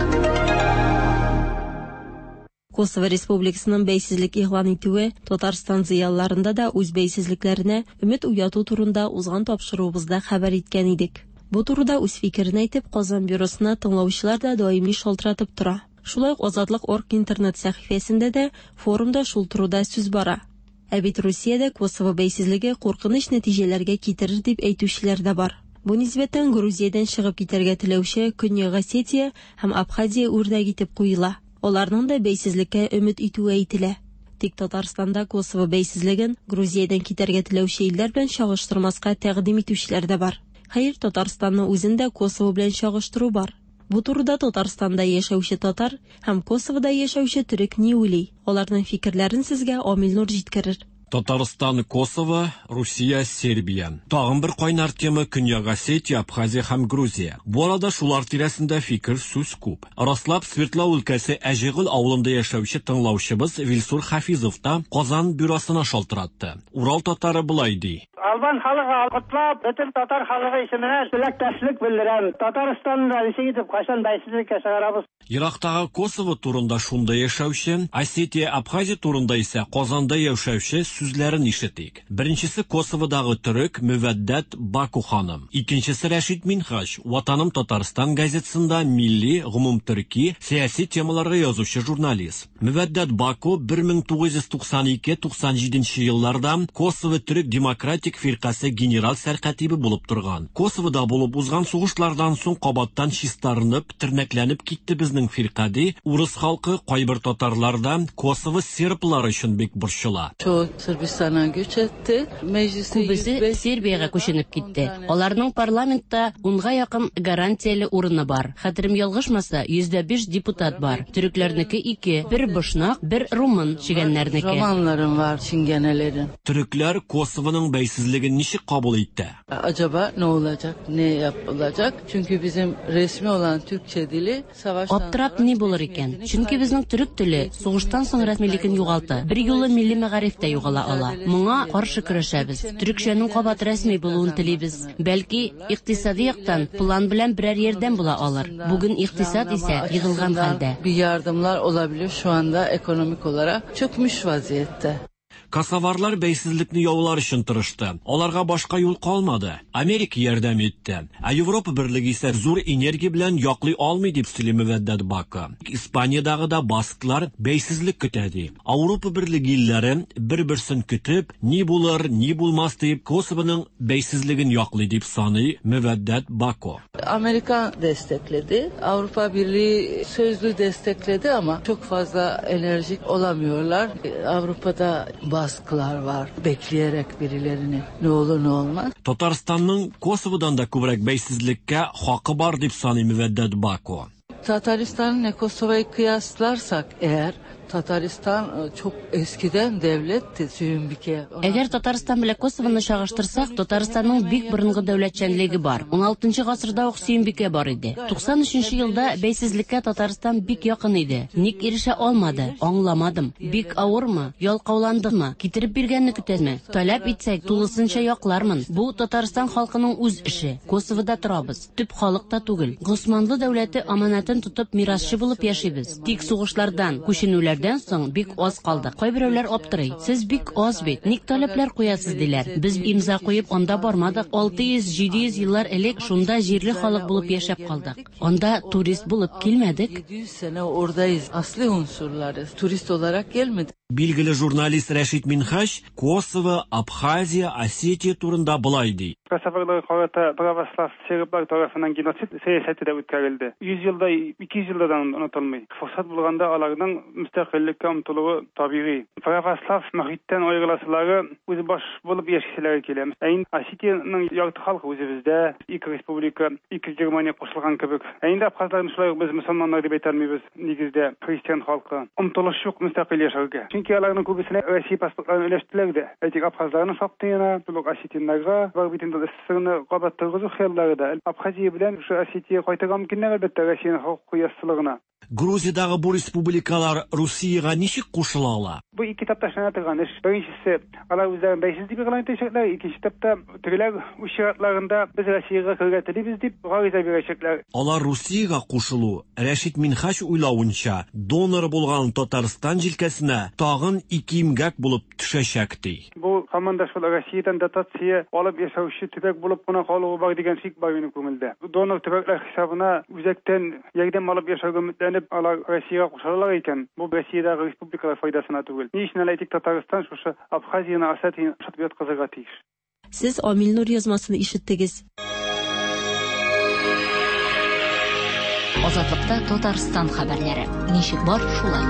Косово Республикасының бәйсезлек игълан итүе Татарстан зыялыларында да үз бәйсезлекләренә өмет уяту турында узган тапшыруыбызда хәбәр иткән идек. Бу турыда үз фикерен әйтеп, Казан бюросына тыңлаучылар да даими шалтыратып тора. Шулай ук Азатлык орг интернет сәхифәсендә дә форумда шул турыда сүз бара. Ә бит Русиядә Косово бәйсезлеге куркыныч нәтиҗәләргә китерер дип әйтүчеләр дә бар. Бу нисбәтән Грузиядән чыгып китәргә теләүче Көньяк Осетия һәм Абхазия үрнәк итеп куела. Аларның да бәйсезлеккә өмет итүе әйтелә. Тик Татарстанда Косово бәйсезлеген Грузиядән китәргә теләүче илләр белән чагыштырмаска тәкъдим итүчеләр дә бар. Хәер, Татарстанны үзендә Косово белән чагыштыру бар. Бу турыда Татарстанда яшәүче татар һәм Косовода яшәүче төрек ни уйлый? Аларның фикерләрен сезгә Амилнур җиткерер. Татарстан, Косово, Русия, Сербия. Тагын бер кайнар тема Көньяк Осетия, Абхазия һәм Грузия. Бу арада шулар тирәсендә фикер сүз күп. Раслап Свердлов өлкәсе Әҗегөл авылында яшәүче тыңлаучыбыз Вилсур Хафизов та Казан бюросына шалтыратты. Урал татары булай ди. Албан халыгы алкытлап, бөтен татар халыгы исеменә теләктәшлек белдерәм. Татарстанны рәхим итеп кайчан бәйсезлеккә чыгарабыз. Ирактагы Косово турында шунда яшәүче, Осетия, Абхазия турында исә Казанда яшәүче сүзләрен ишетик. Беренчесе Косоводагы төрек Мөвәддәт Баку ханым. Икенчесе Рәшид Минхаҗ, Ватаным Татарстан газетасында милли, гомумтөрки, сәяси темаларга язучы журналист. Мөвәддәт Баку бер мең тугыз йөз туксан ике - туксан җиденче елларда Косово төрек демократик фиркасы генераль сәркатибы булып торган. Косовода булып узган сугышлардан соң кабаттан чистарынып, тернәкләнеп китте безнең фиркади. Урыс халкы, кайбер татарларда Косово серблары өчен бик борчыла. Сырбистаннан göç etti. Күбесе Сербияга күченеп китте. Аларның парламентта унга якын гарантияле урыны бар. Хәтерем ялгышмаса, йөз биш депутат бар. Төрекләрнеке ике, бер бушнак, бер румын чигәннәрнеке. Romanlarım var, çingenelerin. Türkler Kosova'nın beysizliğini nişik kabul etti? Acaba ne olacak, ne yapılacak? Çünkü bizim resmi olan Türkçe dili savaştan Аптырап ни булыр икән? Чөнки безнең төрек теле сугыштан соң рәсмилеген югалты. Бер юлы милли мәгарифтә югала ала. Моңа каршы көрәшәбез. Төрекчәнең кабат рәсми булуын телибез. Бәлки, икътисади яктан план белән берәр ярдәм була алыр. Бүген икътисад исә егылган хәлдә. Bir yardımlar olabilir şu anda ekonomik olarak çökmüş vaziyette. Косоварлар бәйсезлекне яулар өчен тырышты. Аларга башка юл калмады. Америка ярдәм итте. Ә Европа берлеге исә зур энергия белән яклый алмый дип сөйли Мөвәддәт Бако. Испаниядагы да басклар бәйсезлек көтә ди. Европа берлеге илләре бер-берсен көтеп, ни булыр, ни булмас дип Косовоның бәйсезлеген яклый дип саный Мөвәддәт Бако. Amerika destekledi. Avrupa Birliği sözlü destekledi ama çok fazla enerjik olamıyorlar. Avrupa'da baskılar var. Bekleyerek birilerini ne olur ne olmaz. Татарстанның Косоводан да күбрәк бәйсезлеккә хакы бар дип саный Мөвәддәт Бако. Tataristan'la Kosova'yı kıyaslarsak eğer Tataristan çok eskiden devletti Sümbike. Әгәр Татарстан белән Косовоны чагыштырсак, Татарстанның бик борынгы дәүләтчәнлеге бар. он алтынчы гасырда ук Сөембикә бар иде. туксан өченче елда бәйсезлеккә Татарстан бик якын иде. Ник ирешә алмады? Аңламадым. Бик авырмы? Ялкауландымы? Китереп биргәнне көтәме? Таләп итсәк, тулысынча яклармын. Бу Татарстан халкының үз эше. Косовода торабыз. Төп халык та түгел. Госманлы дәүләте аманатын тотып мирасчы булып яшибез. Тик сугышлардан, күченүләрдән соң бик аз калды. Кайберәүләр аптырый. Сез бик аз бит. Ник таләпләр куясыз диләр. Без имза куеп анда бармадык. алты йөз җиде йөз еллар элек шунда җирле халык булып яшәп калдык. Анда турист булып килмәдек. yedi yüz sene oradayız. Asli unsurlarız. Turist olarak gelmedik. Билгеле журналист Рәшит Минхаш Косово, Абхазия, Осетия турында булай ди. Kosova'da karata Pravoslav Serblar tarafından genosit siyaseti de ütkərildi. yüz yılda, iki yüz yıldan unutulmay. Fırsat bulganda alarının müstakillikə umtuluğu tabii. Pravoslav mühitten ayrılasıları özü baş bulup yaşayışları kelem. Әйін Осетияның ярты халқы өзімізде, iki республика, iki Германия қосылған кебек. Әйінде Абхазларын шулай біз мұсылмандар деп айтармыз, негізде христиан халқы. Умтылыш жоқ müstakil yaşarga. Çünkü alarının kubisine Россия паспортларын өлештілерді. Әйтек Абхазларының сақтыйына, бұлық Осетиянларға, бар битінде сырны қабаттырғызу хияллары да. Абхазия білән Осетия қайтырған мүмкіннәр әлбәттә Россияның халқы куясылығына. Грузиядагы бу республикалар Русияга ничек кушыла ала? Бу ике тапта эшләнә торган эш. Беренчесе, алар үзләрен бәйсез дип игълан итәчәкләр, икенче тапта төрләр үз шартларында без Россиягә кергә телибез дип гариза бирәчәкләр. Алар Русияга кушылу, Рәшит Минхаш уйлавынча, донор булган Татарстан җилкәсенә тагын ике имгәк булып төшәчәк ди. Бу команда шул Россиядән дотация алып яшәүче төбәк булып кына калуы бар дигән фик бар минем күңелдә. Донор төбәкләр хисабына үзәктән ярдәм алып яшәүгә өметләнеп алар Россиягә кушылалар икән. Бу Россиядәге республикалар файдасына түгел. Ни өчен әйтик Татарстан шушы Абхазияны, Осетияны шатып яткызырга тиеш. Сез Амил Нур язмасын ишеттегез. Азатлыкта Татарстан хәбәрләре. Ничек бар шулай?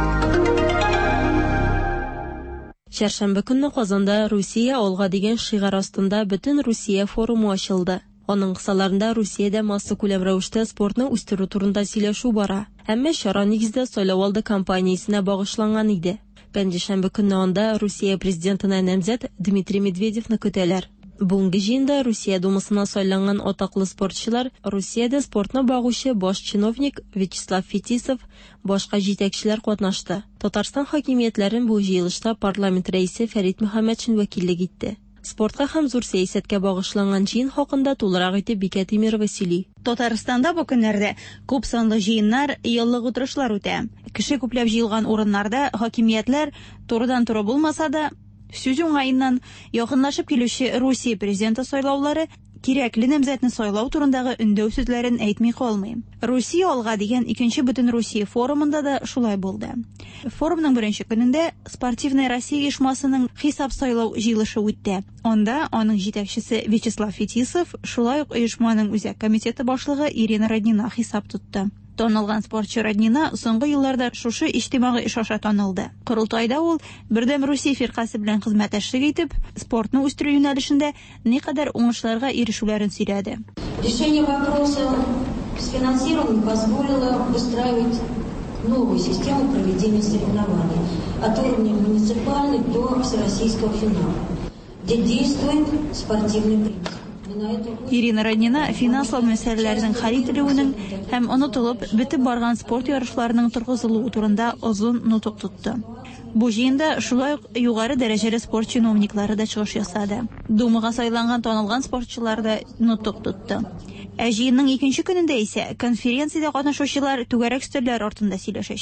Чәршәмбе көнне Казанда Русия алга дигән шигар астында бөтен Русия форумы ачылды. Аның кысаларында Русиядә масса күләм рәвештә спортны үстерү турында сөйләшү бара. Әмма чара нигездә сайлауалды кампаниясенә багышланган иде. Пәнҗешәмбе көнне анда Русия президентына намзәт Дмитрий Медведевны көтәләр. Бүгенге җыенда Русия Думасына сайланган атаклы спортчылар, Русиядә спортны багучы баш чиновник Вячеслав Фетисов, башка җитәкчеләр катнашты. Татарстан хакимиятләрен бу җыелышта парламент рәисе Фәрит Мөхәммәтшин вәкиллек итте. Спортка һәм зур сәясәткә багышланган җыен хакында тулырак итеп Бикә Тимирова сөйли. Татарстанда бу көннәрдә күп санлы җыеннар, еллык утырышлар үтә. Кеше күпләп җыелган урыннарда хакимиятләр турыдан-туры булмаса да сүз уңаеннан якынлашып килүче Русия президенты сайлаулары кирәкле намзәтне сайлау турындагы өндәү сүзләрен әйтми калмый. Русия алга дигән икенче бөтен Русия форумында да шулай булды. Форумның беренче көнендә Спортивная Россия оешмасының хисап сайлау җыелышы үтте. Анда аның җитәкчесе Вячеслав Фетисов, шулай ук оешманың үзәк комитеты башлыгы Ирина Роднина хисап тутты. Танылган спортчы Роднина соңгы елларда шушы иҗтимагый эш аша танылды. Курултайда ул Бердәм Русия фиркасы белән хезмәттәшлек итеп, спортны үстерү юнәлешендә никадәр уңышларга ирешүләрен сөйләде. Решение вопроса с финансированием позволило выстраивать новую систему проведения соревнований от уровня муниципальных до всероссийского финала, где действует спортивный принцип. Ирина Роднина финанслау мәсьәләләренең хәл ителүенең һәм онытылып бетеп барган спорт ярышларының торгызылуы турында озын нутык тутты. Бу җыенда шулай ук югары дәрәҗәле спорт чиновниклары да чыгыш ясады. Думага сайланган танылган спортчылар да нутык тутты. Ә җыенның икенче көнендә исә конференциядә катнашучылар түгәрәк өстәлләр артында сөйләшәчәк.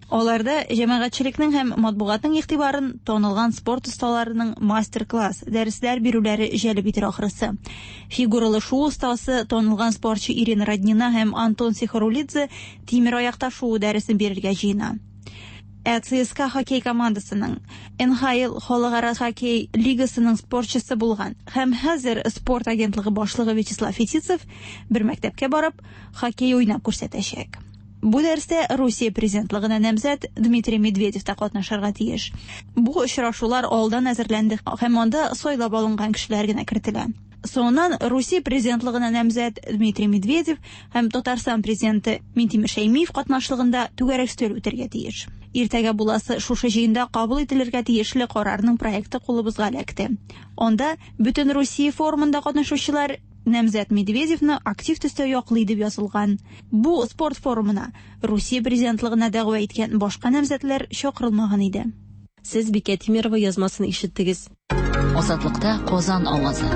Аларда җәмәгатьчелекнең һәм матбугатның игътибарын танылган спорт осталарының мастер-класс, дәресләр бирүләре җәлеп итер ахрысы. Фигуралы шоу остасы танылган спортчы Ирина Роднина һәм Антон Сихорулидзе тимер аякта шоу дәресен бирергә җыена. Ә ЦСКА хоккей командасының эн ха эл Халыкара хоккей лигасының спортчысы булган һәм хәзер спорт агентлыгы башлыгы Вячеслав Фетисов бер мәктәпкә барып хоккей уйнап күрсәтәчәк. Бу дәрестә Русия президентлыгына намзәт Дмитрий Медведев та катнашырга тиеш. Бу очрашулар алдан әзерләнде һәм анда сайлап алынган кешеләр генә кертелә. Соңыннан Русия президентлыгына намзәт Дмитрий Медведев һәм Татарстан президенты Минтимер Шәймиев катнашлыгында түгәрәк өстәл үтәргә тиеш. Иртәгә буласы шушы җыенда кабул ителергә тиешле карарның проекты кулыбызга эләкте. Анда бөтен Русия форумында катнашучылар намзәт Медведевны актив төстә яклый дип язылган. Бу спорт форумына Русия президентлыгына дәгъва иткән башка намзәтләр чакырылмаган иде. Сез Бикә Тимерова язмасын ишеттегез. Азатлыкта Казан авазы.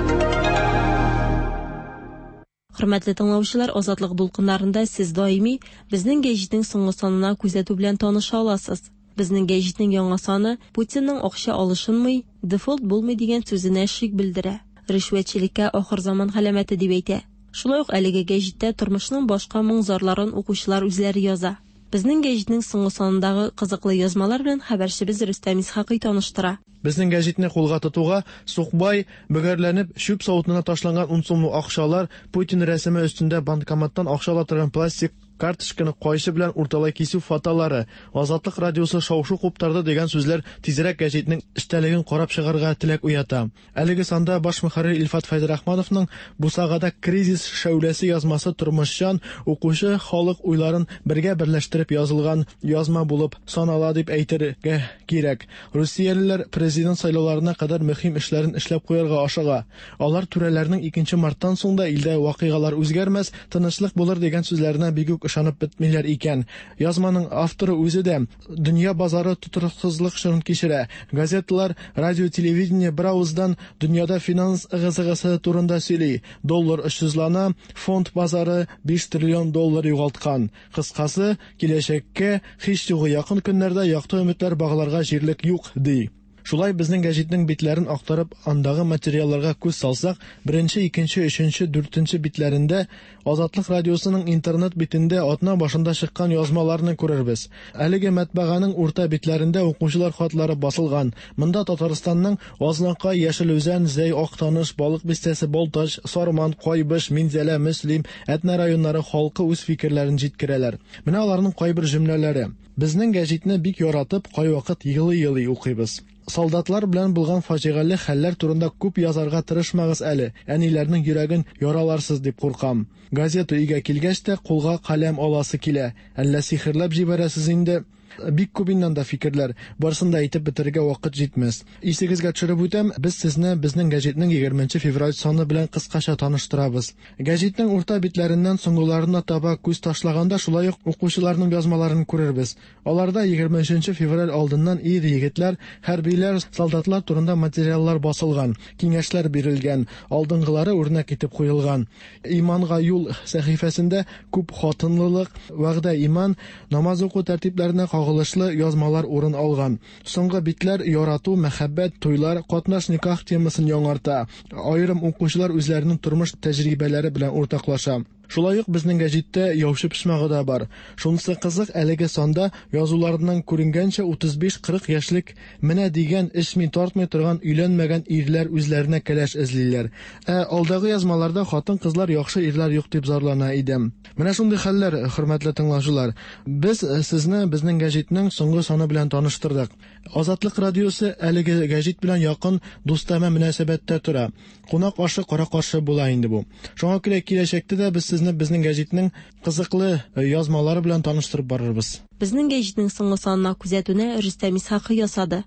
Хөрмәтле тыңлаучылар, Азатлык дулкыннарында сез даими безнең гәҗитнең соңгы санына күзәтү белән таныша аласыз. Безнең гәҗитнең яңа саны Путинның акча алышынмый, дефолт булмый дигән сүзенә шик белдерә. Ришвәтчелеккә ахыр заман галәмәте дип әйтә. Шулай ук әлеге гәҗиттә тормышның башка моңзарларын укучылар үзләре яза. Безнең гәҗитнең соңгы санындагы кызыклы язмалар белән хәбәрчебез Рөстәм Исхакый таныштыра. Безнең гәҗитне кулга тотуга Сукбай бөгәрләнеп шүп савытына ташланган ун сумлы акчалар, Путин рәсеме өстендә банкоматтан акчалар торган пластик карточканы кайсы белән урталай кисү фотолары, Азатлык радиосы шау-шу куптарды дигән сүзләр тизрәк гәҗитнең эштәлеген карап чыгарга теләк уята. Әлеге санда баш мөхәррир Илфат Файдрахмановның бусагада кризис шәүләсе язмасы тормышчан укучы халык уйларын бергә берләштереп язылган язма булып санала дип әйтергә кирәк. Русиялеләр президент сайлауларына кадәр мөһим эшләрен эшләп куярга ашыга. Алар түрәләрнең икенче марттан соң да илдә вакыйгалар үзгәрмәс, тынычлык булыр дигән сүзләренә бик үк ышанып бетмиләр икән. Язманың авторы үзе дә дөнья базары тутырыксызлык чорын кичерә. Газеталар, радио, телевидение бер авыздан дөньяда финанс ыгы-зыгысы турында сөйли. Доллар өчсезлана, фонд базары биш триллион доллар югалткан. Кыскасы, киләчәккә һич югы якын көннәрдә якты өметләр багларга җирлек юк, ди. Шулай безнең гәҗитнең битләрен актарып, андагы материалларга күз салсак, беренче, икенче, өченче, дүртенче битләрендә Азатлык радиосының интернет битендә атна башында чыккан язмаларны күрербез. Әлеге матбаганың урта битләрендә укучылар хатлары басылган. Монда Татарстанның Азланкай, Яшелүзән, Зәй, Актаныш, Балык бистәсе, Балтач, Сарман, Кайбыш, Минзәлә, Мөслим, Әтнә районнары халкы үз фикерләрен җиткерәләр. Менә аларның кайбер җөмләләре. Безнең гәҗитне бик яратып, кайвакыт йылый-йылый укыйбыз. Солдатлар белән булган фаҗигале хәлләр турында күп язарга тырышмагыз әле. Әниләрнең йөрәген яраларсыз дип куркам. Газета өйгә килгәч тә кулга каләм аласы килә. Әллә сихерләп җибәрәсез инде? Бик күбиннән дә фикерләр, барсын да әйтеп бетергә вакыт җитмәс. Исегезгә төшереп үтәм, без сезне безнең гәҗитнең егерменче февраль саны белән кыскача таныштырабыз. Гәҗитнең урта битләреннән соңгыларына таба күз ташлаганда шулай ук укучыларның язмаларын күрербез. Аларда егерме өченче февраль алдыннан ир-егетләр, хәрбиләр, солдатлар турында материаллар басылган, киңәшләр бирелгән, алдынгылары үрнәк итеп куелган. Иманга юл сәхифәсендә күп хатынлылык, вәгъдә иман, намаз уку тәртипләренә кагылышлы язмалар урын алган. Соңгы битләр ярату, мәхәббәт, туйлар, катнаш никах темасын яңарта. Аерым укучылар үзләренең тормыш тәҗрибәләре белән уртаклаша. Шулай ук безнең гәҗиттә яучы пишмагы да бар. Шунысы кызык, әлеге санда язуларыннан күренгәнчә утыз биш-кырык яшьлек менә дигән эшми тартмый торган өйләнмәгән ирләр үзләренә кәләш эзлиләр. Ә алдагы язмаларда хатын-кызлар яхшы ирләр юк дип зарлана идем. Менә шундый хәлләр, хөрмәтле тыңлаучылар. Без сезне безнең гәҗитнең соңгы саны белән таныштырдык. Азатлык радиосы әлеге гәҗит белән якын дустама мөнәсәбәттә тора. Кунак ашы кара каршы була инде бу. Шуңа күрә киләчәктә дә без сезне безнең гәҗитнең кызыклы язмалары белән таныштырып барырбыз. Безнең гәҗитнең соңгы санына күзәтүне Рөстәм Исхакый ясады.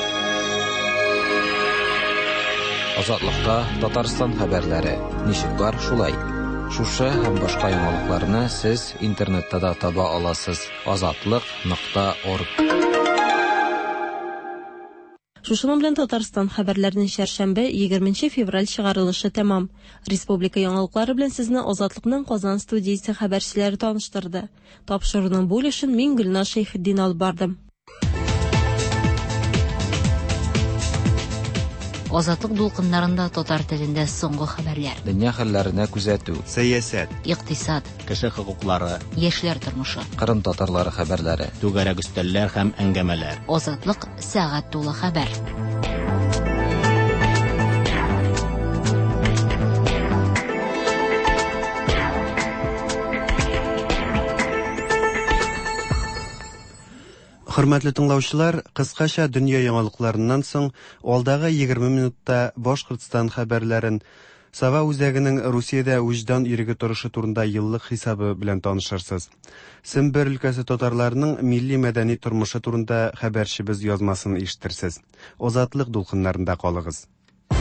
Азатлыкта Татарстан хәбәрләре. Ничек бар шулай? Шушы һәм башка яңалыкларны сез интернетта да таба аласыз. азатлык нокта орг. Шушының белән Татарстан хәбәрләренең шәршәмбе егерменче февраль чыгарылышы тәмам. Республика яңалыклары белән сезне Азатлыкның Казан студиясе хәбәрчеләре таныштырды. Тапшыруның бу өлешен мин Гөлнар Шәйхетдин алып бардым. Азатлык дулкыннарында татар телендә соңгы хәбәрләр. Дөнья хәлләренә күзәтү, сәясәт, икътисад, кеше хокуклары, яшьләр тормышы, Кырым татарлары хәбәрләре, түгәрәк өстәлләр һәм әңгәмәләр. Азатлык сәгать тулы хәбәр. Хөрмәтле тыңлаучылар, кыскача дөнья яңалыкларыннан соң алдагы егерме минутта Башкортстан хәбәрләрен, Сава үзәгенең Русиядә уҗдан иреге торышы турында еллык хисабы белән танышырсыз. Сембер өлкәсе татарларының милли мәдәни тормышы турында хәбәрчебез язмасын ишетерсез. Азатлык дулкыннарында калыгыз.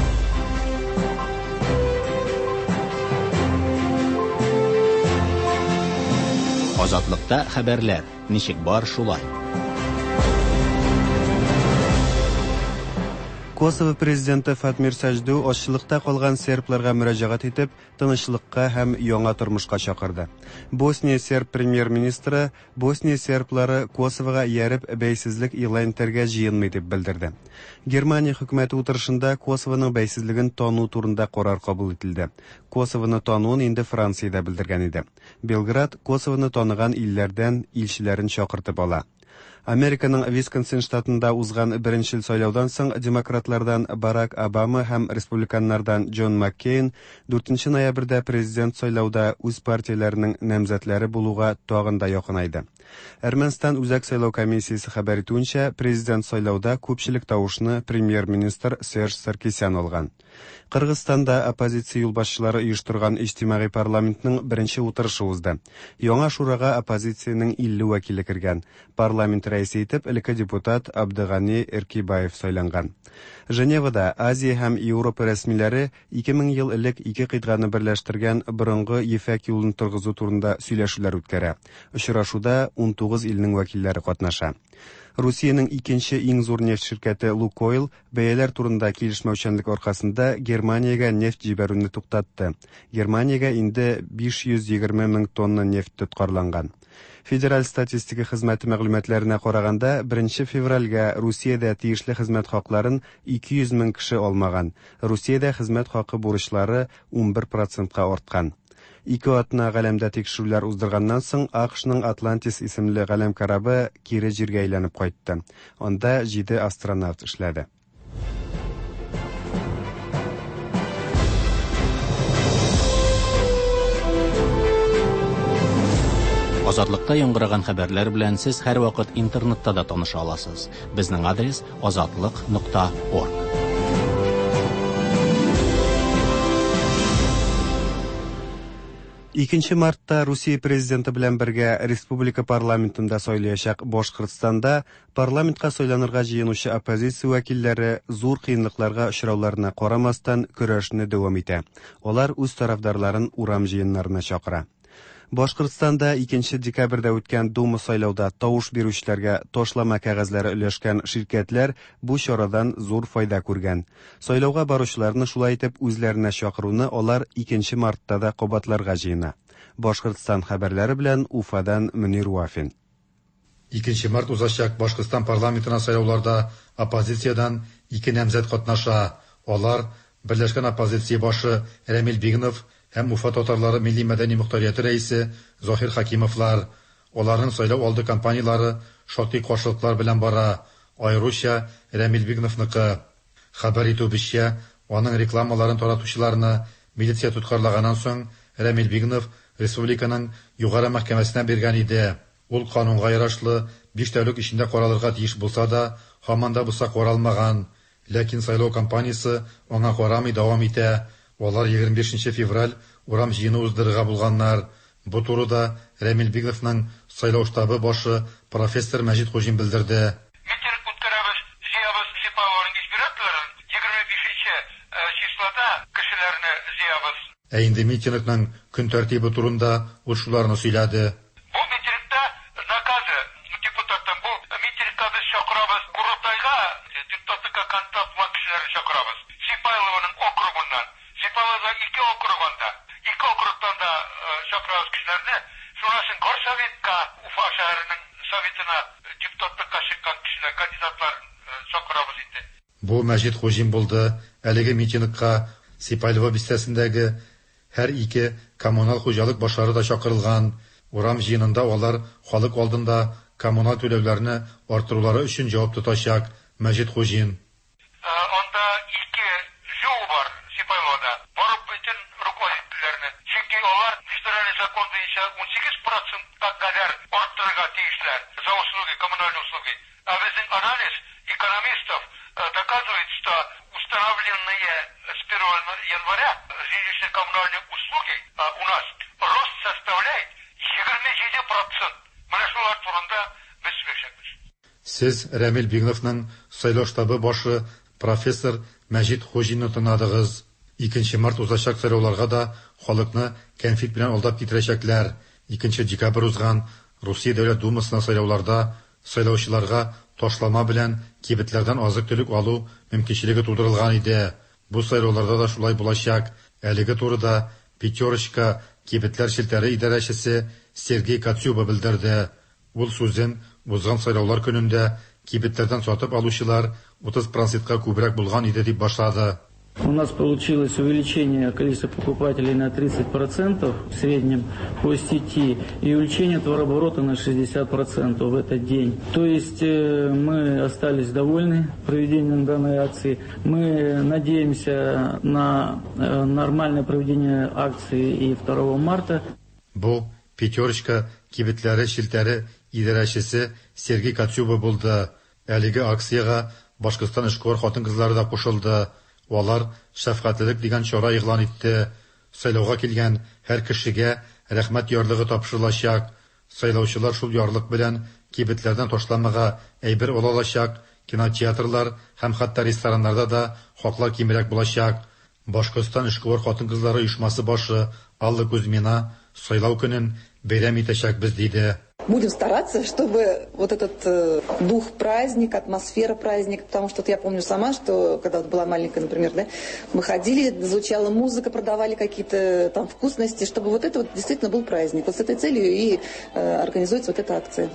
Азатлыкта хәбәрләр. Ничек бар шулай. Косово президенты Фатмир Саҗду ачлыкта калган сербларга мөрәҗәгать итеп, тынычлыкка һәм яңа тормышка чакырды. Босния серб премьер-министры Босния серблары Косовога ярып бәйсезлек игълан итәргә җыенмый дип белдерде. Германия хөкүмәте утырышында Косовоның бәйсезлеген тану турында карар кабул ителде. Косовоны тануын инде Франциядә белдергән иде. Белград Косовоны таныган илләрдән илчеләрен чакыртып ала. Американың Висконсин штатында узган беренчел сайлаудан соң демократлардан Барак Обама һәм республиканнардан Джон Маккейн дүртенче ноябрьдә президент сайлауда үз партияләренең намзәтләре булуга тагын да якынайды. Әрмәнстан үзәк сайлау комиссиясе хәбәр итүенчә, президент сайлауда күпчелек тавышны премьер-министр Серж Саркисян алган. Кыргызстанда оппозиция юлбашчылары оештырган иҗтимагый парламентның беренче утырышы узды. Яңа шурага оппозициянең илле вәкиле кергән. Парламент рәисе итеп элекке депутат Абдыгани Эркибаев сайланган. Женевада Азия һәм Европа рәсмиләре ике мең ел элек ике кыйтганы берләштергән борынгы Ефәк юлын торгызу турында сөйләшүләр үткәрә. Очрашуда ун тугыз илнең вәкилләре катнаша. Русиянең икенче иң зур нефть ширкәте Лукойл бәяләр турында килешмәүчәнлек аркасында Германиягә нефть җибәрүне туктатты. Германиягә инде биш йөз егерме мең тонна нефть тоткарланган. Федераль статистика хезмәте мәгълүматларына караганда, беренче февральгә Русиядә тиешле хезмәт хакларын ике йөз мең кеше алмаган. Русиядә хезмәт хакы бурычлары ун бер процентка арткан. Ике атна галәмдә тикшерүләр уздырганнан соң АКШның Атлантис исемле галәм корабы кире җиргә әйләнеп кайтты. Анда җиде астронавт эшләде. Азатлыкта яңгыраган хәбәрләр белән сез һәрвакыт интернетта да таныша аласыз. Безнең адрес азатлык нокта орг. икенче мартта Русия президенты белән бергә республика парламентында сайлаячак Башкортстанда парламентка сайланырга җыенучы оппозиция вәкилләре зур кыенлыкларга очрауларына карамастан көрәшне дәвам итә. Алар үз тарафдарларын урам җыеннарына чакыра. Башкортстанда икенче декабрьдә үткән Дума сайлауда тавыш бирүчеләргә ташлама кәгазьләре өләшкән ширкәтләр бу чарадан зур файда күргән. Сайлауга баручыларны шулай итеп үзләренә чакыруны алар икенче мартта да кабатларга җыена. Башкортстан хәбәрләре белән Уфадан Мөнир Вафин. икенче март узачак Башкортстан парламентына сайлауларда оппозициядән ике намзәт катнаша. Алар Берләшкән оппозиция башы Рәмил Бигнов һәм Уфа татарлары милли мәдәни мөхтәрияте рәисе Захир Хакимовлар. Аларның сайлау алды кампаниялары шактый каршылыклар белән бара. Айруча Рәмил Бигновныкы. Хәбәр итүебезчә, аның рекламаларын таратучыларны милиция тоткарлаганнан соң Рәмил Бигнов республиканың югары мәхкәмәсенә биргән иде. Ул канунга ярашлы биш тәүлек эчендә каралырга тиеш булса да, һаман да буса каралмаган. Ләкин сайлау кампаниясе аңа карамый дәвам итә. Алар егерме бишенче февраль урам җыены уздырырга булганнар. Бу турыда Рәмил Бигновның сайлау штабы башы профессор Мәҗит Хуҗин белдерде. Ә инде митингның көн тәртибе турында ул шуларны сөйләде. Бу митингта наказы депутаттан бу митингка без чакырабыз Курултайга депутатлыкка тапмак кешеләрне чакырабыз. Сипайлованың округыннан. Сипайловда ике округ анда. Ике округтан да чакырабыз кешеләрне. Шунасын горсоветка, Уфа шәһәренең советына депутатлыкка чыккан кешеләр, кандидатлар чакырабыз инде. Бу Мәҗит Хуҗин булды. Әлеге митингка Сипайлова бистәсендәге һәр ике коммуналь хуҗалык башлары да чакырылган. Урам җыенында алар халык алдында коммуналь түләүләрне арттырулары өчен җавап тотачак. Мәҗит Хуҗин. Анда ике жол бар Сипайловда. Барып бөтен руководительләрне. Чөнки алар федераль закон буенча он сигез процентка кадәр арттырырга тиешләр. За услуги, коммунальные услуги. А безнең анализ экономистов доказывает, что установленные с первого января жилищно-коммунальные услуги у нас рост составляет егерме җиде процент. Менә шулар турында без сөйләшәбез. Сез Рәмил Бигновның сайлау штабы башы профессор Мәҗит Хуҗинны тыңладыгыз. икенче март узачак сайлауларга да халыкны кәнфит белән алдап китерәчәкләр. икенче декабрь узган Русия Дәүләт Думасына сайлауларда сайлаучыларга ташлама белән кибетләрдән азык-төлек алу мөмкинчелеге тудырылган иде. Бу сайлауларда да шулай булачак. Әлеге турыда Пятерочка кибетләр шелтәре идарәчесе Сергей Кацюба белдерде. Ул сүзен узган сайлаулар көнендә кибетләрдән сатып алучылар утыз процентка күбрәк булган иде дип башлады. У нас получилось увеличение количества покупателей на тридцать процентов в среднем по сети и увеличение товарооборота на шестьдесят процентов в этот день. То есть э, мы остались довольны проведением данной акции. Мы надеемся на э, нормальное проведение акции и второго марта. Бу Пятерочка кибетләре шелтәре идарәчесе Сергей Кацюба булды. Әлеге акцияга Башкортстан эшкуар хатын-кызлары да кушылды. Алар шәфкатьлек дигән чара игълан итте. Сайлауга килгән һәр кешегә рәхмәт ярлыгы тапшырылачак. Сайлаучылар шул ярлык белән кибетләрдән ташламага әйбер ала алачак. Кинотеатрлар һәм хәтта рестораннарда да хаклар кимрәк булачак. Башкортстан эшкуар хатын-кызлары оешмасы башы Алла Кузьмина сайлау көнен бәйрәм итәчәкбез диде. Будем стараться, чтобы вот этот э, дух праздника, атмосфера праздника, потому что вот я помню сама, что когда вот была маленькая, например, да, мы ходили, звучала музыка, продавали какие-то там вкусности, чтобы вот это вот действительно был праздник. Вот с этой целью и э, организуется вот эта акция.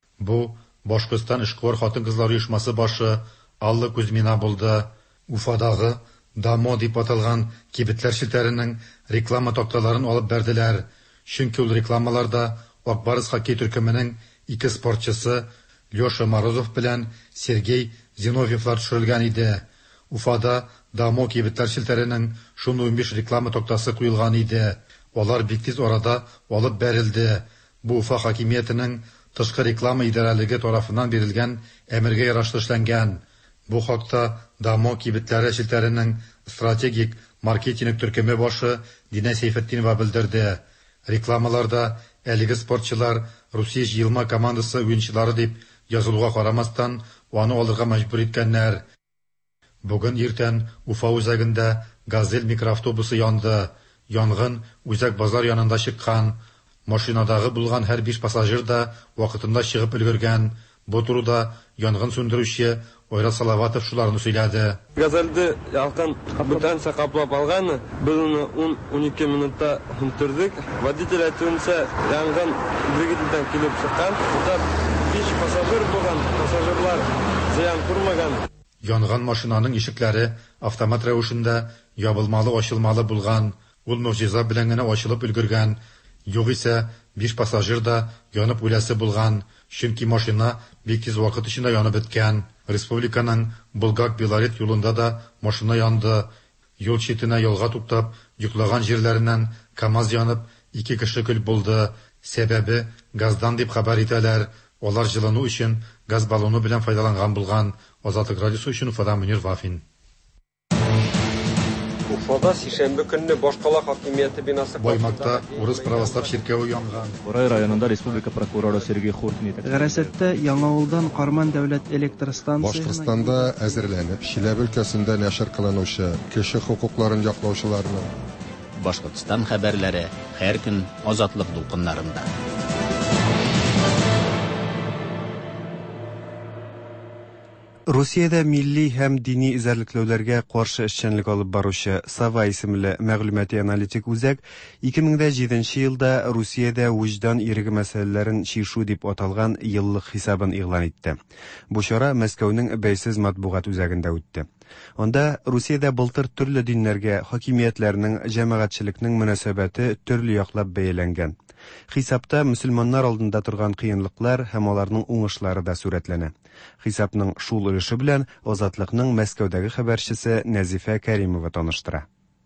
Бу Башкортстан эшкуар хатын-кызлар оешмасы башы Алла Кузьмина булды. Уфадагы Дамо дип аталган кибетләр шелтәренең реклама такталарын алып берделәр. Чөнки ул рекламаларда Акбарыс хоккей төркеменең ике спортчысы Лёша Морозов белән Сергей Зиновьевлар төшерелгән иде. Уфада Дамо кибетләр шелтәренең шуны унбиш реклама тактасы куелган иде. Алар бик тиз арада алып бәрелде. Бу Уфа хакимиятенең тышкы реклама идарәлеге тарафыннан бирелгән әмергә ярашлы эшләнгән. Бу хакта Дамо кибетләре шелтәренең стратегик маркетинг төркеме башы Динә Сейфетдинова белдерде. Рекламаларда әлеге спортчылар Русия җыелма командасы уенчылары дип язылуга карамастан, аны алырга мәҗбүр иткәннәр. Бүген иртән Уфа үзәгендә Газель микроавтобусы янды. Янгын үзәк базар янында чыккан. Машинадагы булган һәр биш пассажир да вакытында чыгып өлгергән. Бу турыда янгын сүндерүче Ойрат Салаватов шуларны сөйләде. Газельде ялкын бүтәнчә каплап алган, без аны он ике минутта сүндердек. Водитель әйтүенчә, янгын двигательдән килеп чыккан. Буда биш пассажир булган, пассажирлар зыян күрмәгән. Янган машинаның ишекләре автомат рәвешендә ябылмалы-ачылмалы булган. Ул мөҗиза белән генә ачылып өлгергән. Югыйсә биш пассажир да янып үләсе булган. Чөнки машина бик тиз вакыт эчендә янып беткән. Республиканың Болгак-Белорет юлында да машина янды. Юл читенә ялга туктап, йоклаган җирләреннән КАМАЗ янып, ике кеше көл булды. Сәбәбе газдан дип хәбәр итәләр. Алар җылыну өчен газ баллоны белән файдаланган булган. Азатлык радиосы өчен Уфадан Мөнир Вафин. Уфада сишәмбе көнне башкала хакимияте бинасы Баймакта урыс православ ширкәве янган. Борай районында республика прокуроры Сергей Хуртин итә. Гәрәсәттә Яңавылдан Карман дәүләт электр станциясына Башкортстанда әзерләнеп, Чиләбе өлкәсендә нәшер кылынучы кеше хукукларын яклаучыларны Башкортстан хәбәрләре һәр көн азатлык дулкыннарында. Русиядә милли һәм дини эзәрлекләүләргә каршы эшчәнлек алып баручы Сава исемле мәгълүмати аналитик үзәк ике мең җиденче елда Русиядә вөҗдан иреге мәсьәләләрен чишү дип аталган еллык хисабын игълан итте. Бу чара Мәскәүнең бәйсез матбугат үзәгендә үтте. Анда Русиядә былтыр төрле диннәргә хакимиятләрнең, җәмәгатьчелекнең мөнәсәбәте төрле яклап бәяләнгән. Хисапта мөселманнар алдында торган кыенлыклар һәм аларның уңышлары да сурәтләнә. Хисапның шул өлеше белән Азатлыкның Мәскәүдәге хәбәрчесе Нәзифә Кәримова таныштыра.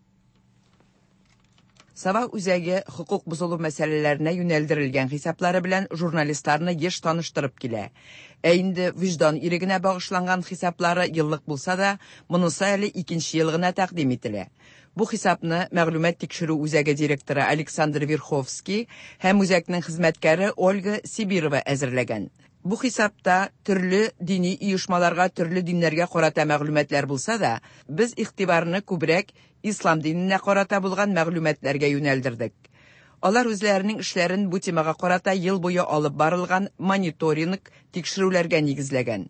Сава үзәге хукук бозылу мәсьәләләренә юнәлдерелгән хисаплары белән журналистларны еш таныштырып килә. Ә инде вөҗдан ирегенә багышланган хисаплары еллык булса да, монысы әле икенче ел гына тәкъдим ителә. Бу хисапны мәгълүмат тикшерү үзәге директоры Александр Верховский һәм үзәкнең хезмәткәре Ольга Сибирова әзерләгән. Бу хисапта төрле дини оешмаларга, төрле диннәргә карата мәгълүматлар булса да, без игътибарны күбрәк ислам диненә карата булган мәгълүматларга юнәлдердек. Алар үзләренең эшләрен бу темага карата ел буе алып барылган мониторинг тикшерүләргә нигезләгән.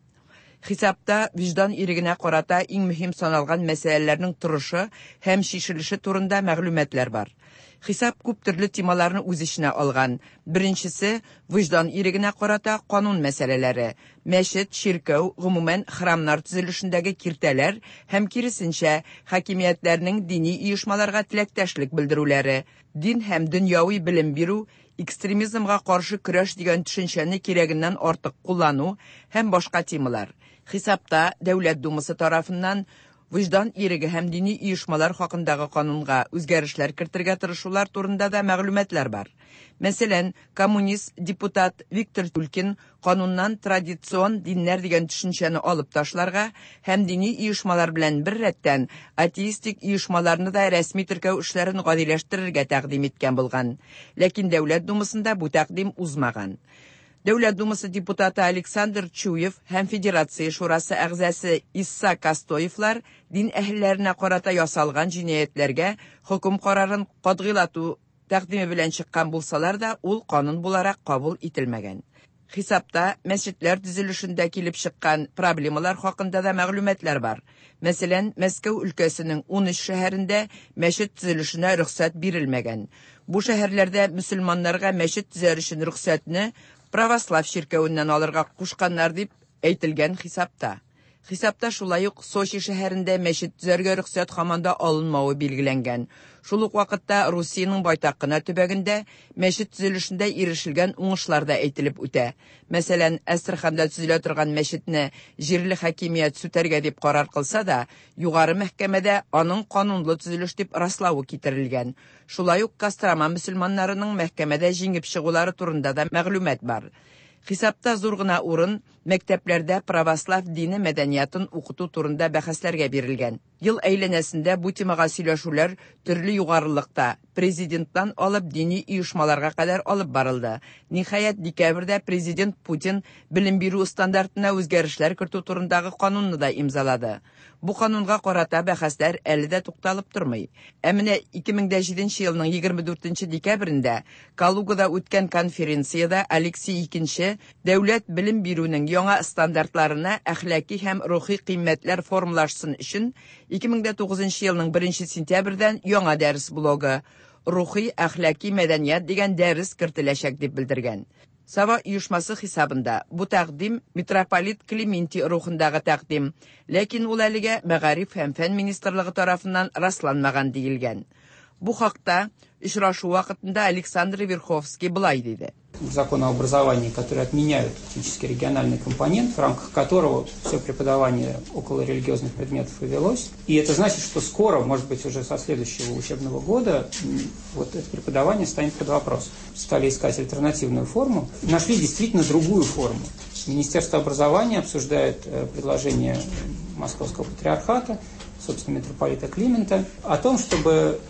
Хисапта вөҗдан ирегенә карата иң мөһим саналган мәсьәләләрнең торышы һәм шишелеше турында мәгълүматлар бар. Хисап күп төрле темаларны үз иченә алган. Беренчесе вөҗдан ирегенә карата канун мәсьәләләре, мәчет, ширкәү, гомумән храмнар төзелешендәге киртәләр һәм киресенчә хакимиятләрнең дини оешмаларга теләктәшлек белдерүләре, дин һәм дөньяви белем бирү, экстремизмга каршы көрәш дигән төшенчәне кирәгеннән артык куллану һәм башка темалар. Хисапта Дәүләт Думасы тарафыннан вөҗдан иреге һәм дини оешмалар хакындагы канунга үзгәрешләр кертергә тырышулар турында да мәгълүматлар бар. Мәсәлән, коммунист депутат Виктор Тюлькин кануннан традицион диннәр дигән төшенчәне алып ташларга һәм дини оешмалар белән бер рәттән атеистик оешмаларны да рәсми теркәү эшләрен гадиләштерергә тәкъдим иткән булган. Ләкин Дәүләт Думасында бу тәкъдим узмаган. Дәүләт Думасы депутаты Александр Чуев һәм Федерация шурасы әгъзасы Исса Костоевлар дин әһелләренә карата ясалган җинаятләргә хөкем карарын катгыйлату тәкъдиме белән чыккан булсалар да, ул канун буларак кабул ителмәгән. Хисапта мәчетләр төзелешендә килеп чыккан проблемалар хакында да мәгълүматлар бар. Мәсәлән, Мәскәү өлкәсенең ун өч шәһәрендә мәчет төзелешенә рөхсәт бирелмәгән. Бу шәһәрләрдә мөселманнарга мәчет төзәр өчен рөхсәтне православ ширкәвеннән алырга кушканнар дип әйтелгән хисапта. Хисапта шулай ук Сочи шәһәрендә мәчет төзәргә рөхсәт һаманда алынмавы билгеләнгән. Шул ук вакытта Русиянең байтак кына төбәгендә мәчет төзелешендә ирешелгән уңышлар да әйтелеп үтә. Мәсәлән, Әстерханда төзелә торган мәчетне җирле хакимият сүтәргә дип карар кылса да, югары мәхкәмәдә аның канунлы төзелеш дип раславы китерелгән. Шулай ук Кострома мөселманнарының мәхкәмәдә җиңеп чыгулары турында да мәгълүмат бар. Хисапта зур гына урын мәктәпләрдә православ дине мәдәниятын укыту турында бәхәсләргә бирелгән. Ел әйләнәсендә бу темага сөйләшүләр төрле югарылыкта, президенттан алып дини оешмаларга кадәр алып барылды. Ниһаять, декабрьдә президент Путин белем бирү стандартына үзгәрешләр кертү турындагы канунны да имзалады. Бу канунга карата бәхәсләр әле дә тукталып тормый. Ә менә ике мең җиденче елның егерме дүртенче декабрендә Калугада үткән конференцияда Алексей икенче дәүләт белем бирүнең яңа стандартларына әхлаки һәм рухи кыйммәтләр формулашсын өчен ике мең тугызынчы елның беренче сентябрьдән яңа дәрес блогы «Рухи әхлаки мәдәният» дигән дәрес кертеләчәк дип белдергән. Сава оешмасы хисабында бу тәкъдим митрополит Клементий рухындагы тәкъдим, ләкин ул әлегә Мәгариф һәм фән министрлыгы тарафыннан расланмаган диелгән. Бу хакта очрашу вакытында Александр Верховский былай диде. Закон о образовании, который отменяют этнический региональный компонент, в рамках которого все преподавание около религиозных предметов и велось. И это значит, что скоро, может быть, уже со следующего учебного года, вот это преподавание станет под вопрос. Стали искать альтернативную форму. Нашли действительно другую форму. Министерство образования обсуждает предложение Московского патриархата, собственно, митрополита Климента, о том, чтобы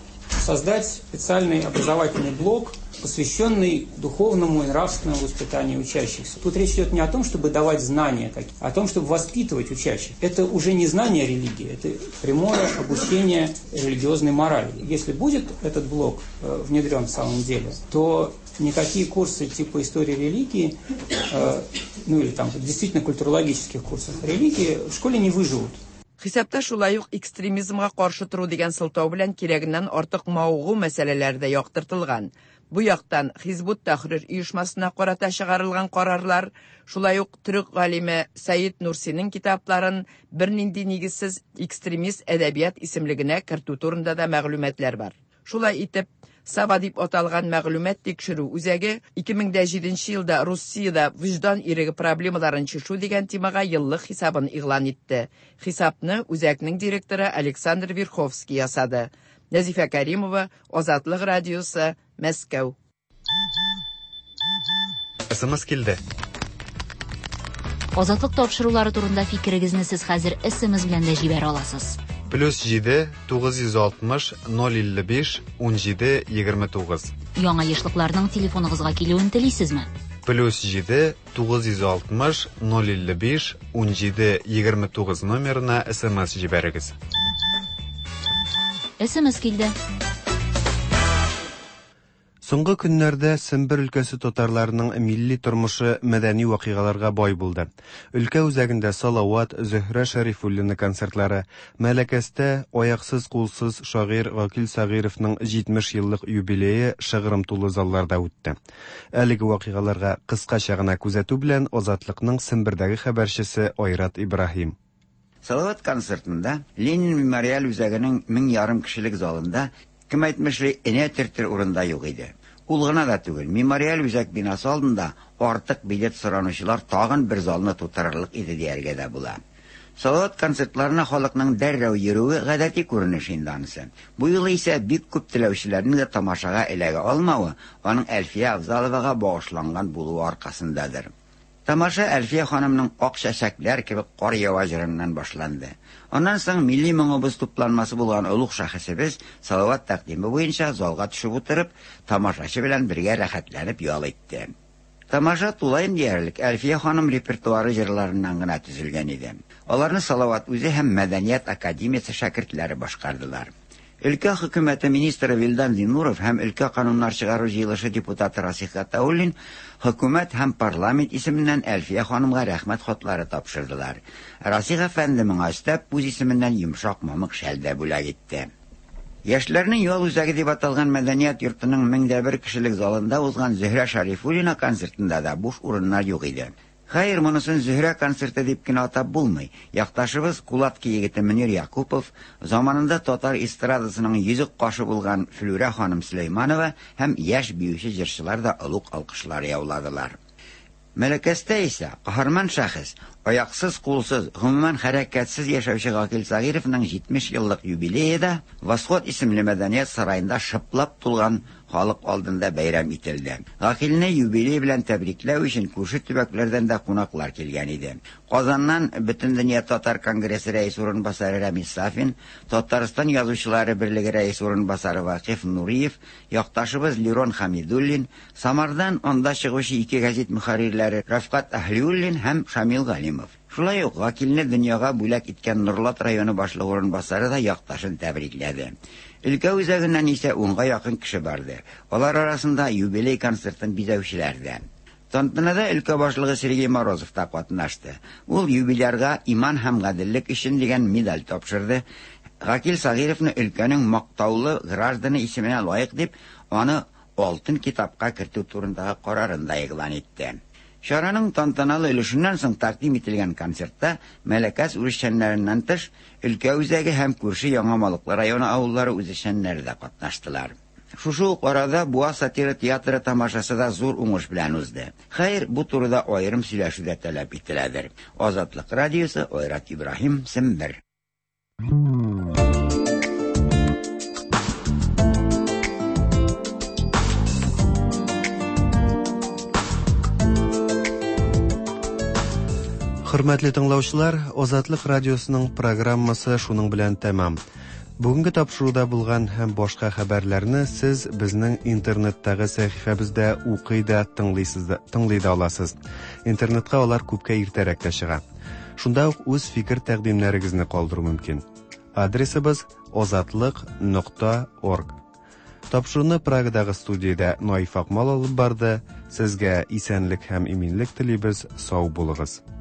создать специальный образовательный блок, посвященный духовному и нравственному воспитанию учащихся. Тут речь идет не о том, чтобы давать знания, а о том, чтобы воспитывать учащих. Это уже не знание религии, это прямое обучение религиозной морали. Если будет этот блок э, внедрен в самом деле, то никакие курсы типа истории религии, э, ну или там действительно культурологических курсов религии в школе не выживут. Хисапта шулай ук экстремизмга каршы туру дигән сылтау белән кирәгеннән артык мавыгу мәсьәләләре дә яктыртылган. Бу яктан Хизбут Тахрир оешмасына карата чыгарылган карарлар, шулай ук төрек галиме Саид Нурсинең китапларын бернинди нигезсез экстремист әдәбият исемлегенә кертү турында да мәгълүматлар бар. Шулай итеп, Саба дип аталган мәгълүмат тикшерү үзәге ике мең җиденче елда Россиядә виждан иреге проблемаларын чишү дигән темага еллык хисабын игълан итте. Хисапны үзәкнең директоры Александр Верховский ясады. Назифа Каримова, Азатлык радиосы, Мәскәү. Эсэмэс килде. Азатлык тапшырулары турында фикерегезне сез хәзер эсэмэс белән дә җибәрә аласыз. Плюс җиде тугыз йөз алтмыш ноль илле биш унҗиде егерме тугыз. Яңа яшьлекләрнең телефоныгызга килүен телисезме? Плюс җиде тугыз йөз алтмыш ноль илле биш унҗиде егерме тугыз номерына эсэмэс җибәрегез. эсэмэс килде. Соңгы көннәрдә Сембер өлкәсе татарларының милли тормышы мәдәни вакыйгаларга бай булды. Өлкә үзәгендә Салават, Зөһрә Шәрифуллина концертлары, Мәләкәстә аяксыз кулсыз шагыйрь Гакил Сагыйровның җитмеш еллык юбилее шыгрым тулы залларда үтте. Әлеге вакыйгаларга кыскача гына күзәтү белән Азатлыкның Сембердәге хәбәрчесе Айрат Ибраһим. Салават концертында Ленин мемориаль үзәгенең мең ярым кешелек залында кем әйтмешли энә тертер урында юк иде. Ул гына да түгел, мемориаль үзәк бинасы алдында артык билет соранучылар тагын бер залны тутырырлык иде дияргә дә була. Салават концертларына халыкның дәррәү йөрүе гадәти күренеш инде анысы. Бу юлы исә бик күп теләүчеләрнең дә тамашага эләгә алмавы аның Әлфия Авзаловага багышланган булуы аркасындадыр. Тамаша Әлфия ханымның ак чәчәкләр кебек кар ява җырыннан башланды. Аннан соң милли моңыбыз тупланмасы булган улуг шәхесебез Салават тәкъдиме буенча залга төшеп утырып, тамашачы белән бергә рәхәтләнеп ял итте. Тамаша тулайым диярлек Әлфия ханым репертуары җырларыннан гына төзелгән иде. Аларны Салават үзе һәм Мәдәният академиясе шәкертләре башкардылар. Өлкә хөкүмәте министры Вилдан Зинуров һәм өлкә кануннар чыгару җыелышы депутаты Расиха Таулин хөкүмәт һәм парламент исеменнән Әлфия ханымга рәхмәт хатлары тапшырдылар. Расиха фәнде моңа өстәп үз исеменнән йомшак мамык шәлдә бүләк итте. Яшьләрнең ял үзәге дип аталган Мәдәният йортының мең дә бер кешелек залында узган Зөһрә Шәрифуллина концертында да буш урыннар юк иде. Хәер, монысын Зөһрә концерты дип кенә атап булмый. Якташыбыз Кулатки егете Мөнир Якупов, заманында татар эстрадасының йөзек кашы булган Флүрә ханым Сөләйманова һәм яшь биюче җырчылар да олуг алкышлар яуладылар. Мәләкәстә исә каһарман шәхес, аяксыз, кулсыз, гомумән хәрәкәтсез яшәүче Гакил Сагыйровның җитмеш еллык юбилееда Восход исемле мәдәният сараенда шыплап тулган халык алдында бәйрәм ителде. Гакилне юбилей белән тәбрикләү өчен күрше төбәкләрдән дә кунаклар килгән иде. Казаннан Бөтендөнья татар конгрессы рәис урынбасары Рамис Сафин, Татарстан язучылары берлеге рәис урынбасары Вакиф Нуриев, якташыбыз Лирон Хамидуллин, Самардан анда чыгучы ике гәзит мөхәррирләре Рафкат Әһлиуллин һәм Шамил Галимов. Шулай ук Гакилне дөньяга бүләк иткән Нурлат районы башлыгы урынбасары да якташын тәбрикләде. Өлкә үзәгеннән исә унга якын кеше барды. Алар арасында юбилей концертын бизәүчеләр дә. Тантанада өлкә башлыгы Сергей Морозов та катнашты. Ул юбилярга иман һәм гаделлек өчен дигән медаль тапшырды. Гакил Сагыйровны өлкәнең мактаулы гражданы исеменә лаек дип, аны алтын китапка кертү турындагы карарын да игълан итте. Шараның тантаналы өлешеннән соң тәкъдим ителгән концертта Мәләкәс үрәшчәннәреннән тыш өлкә үзәге һәм күрше Яңамалыклы районы авыллары үзешчәннәре дә катнаштылар. Шушы ук арада Буа сатира театры тамашасы да зур уңыш белән узды. Хәер, бу турыда аерым сөйләшү дә таләп ителәдер. Азатлык радиосы, Айрат Ибраһим, Сембер. Хөрмәтле тыңлаучылар, Азатлык радиосының программасы шуның белән тәмам. Бүгенге тапшыруда булган һәм башка хәбәрләрне сез безнең интернеттагы сәхифәбездә укый да тыңлыйсыз да, тыңлый да аласыз. Интернетка алар күпкә иртәрәк тә чыга. Шунда ук үз фикер тәкъдимнәрегезне калдыру мөмкин. Адресыбыз озатлык нокта орг. Тапшыруны Прагадагы студиядә Наиф Акмал алып барды. Сезгә исәнлек һәм иминлек телибез. Сау булыгыз.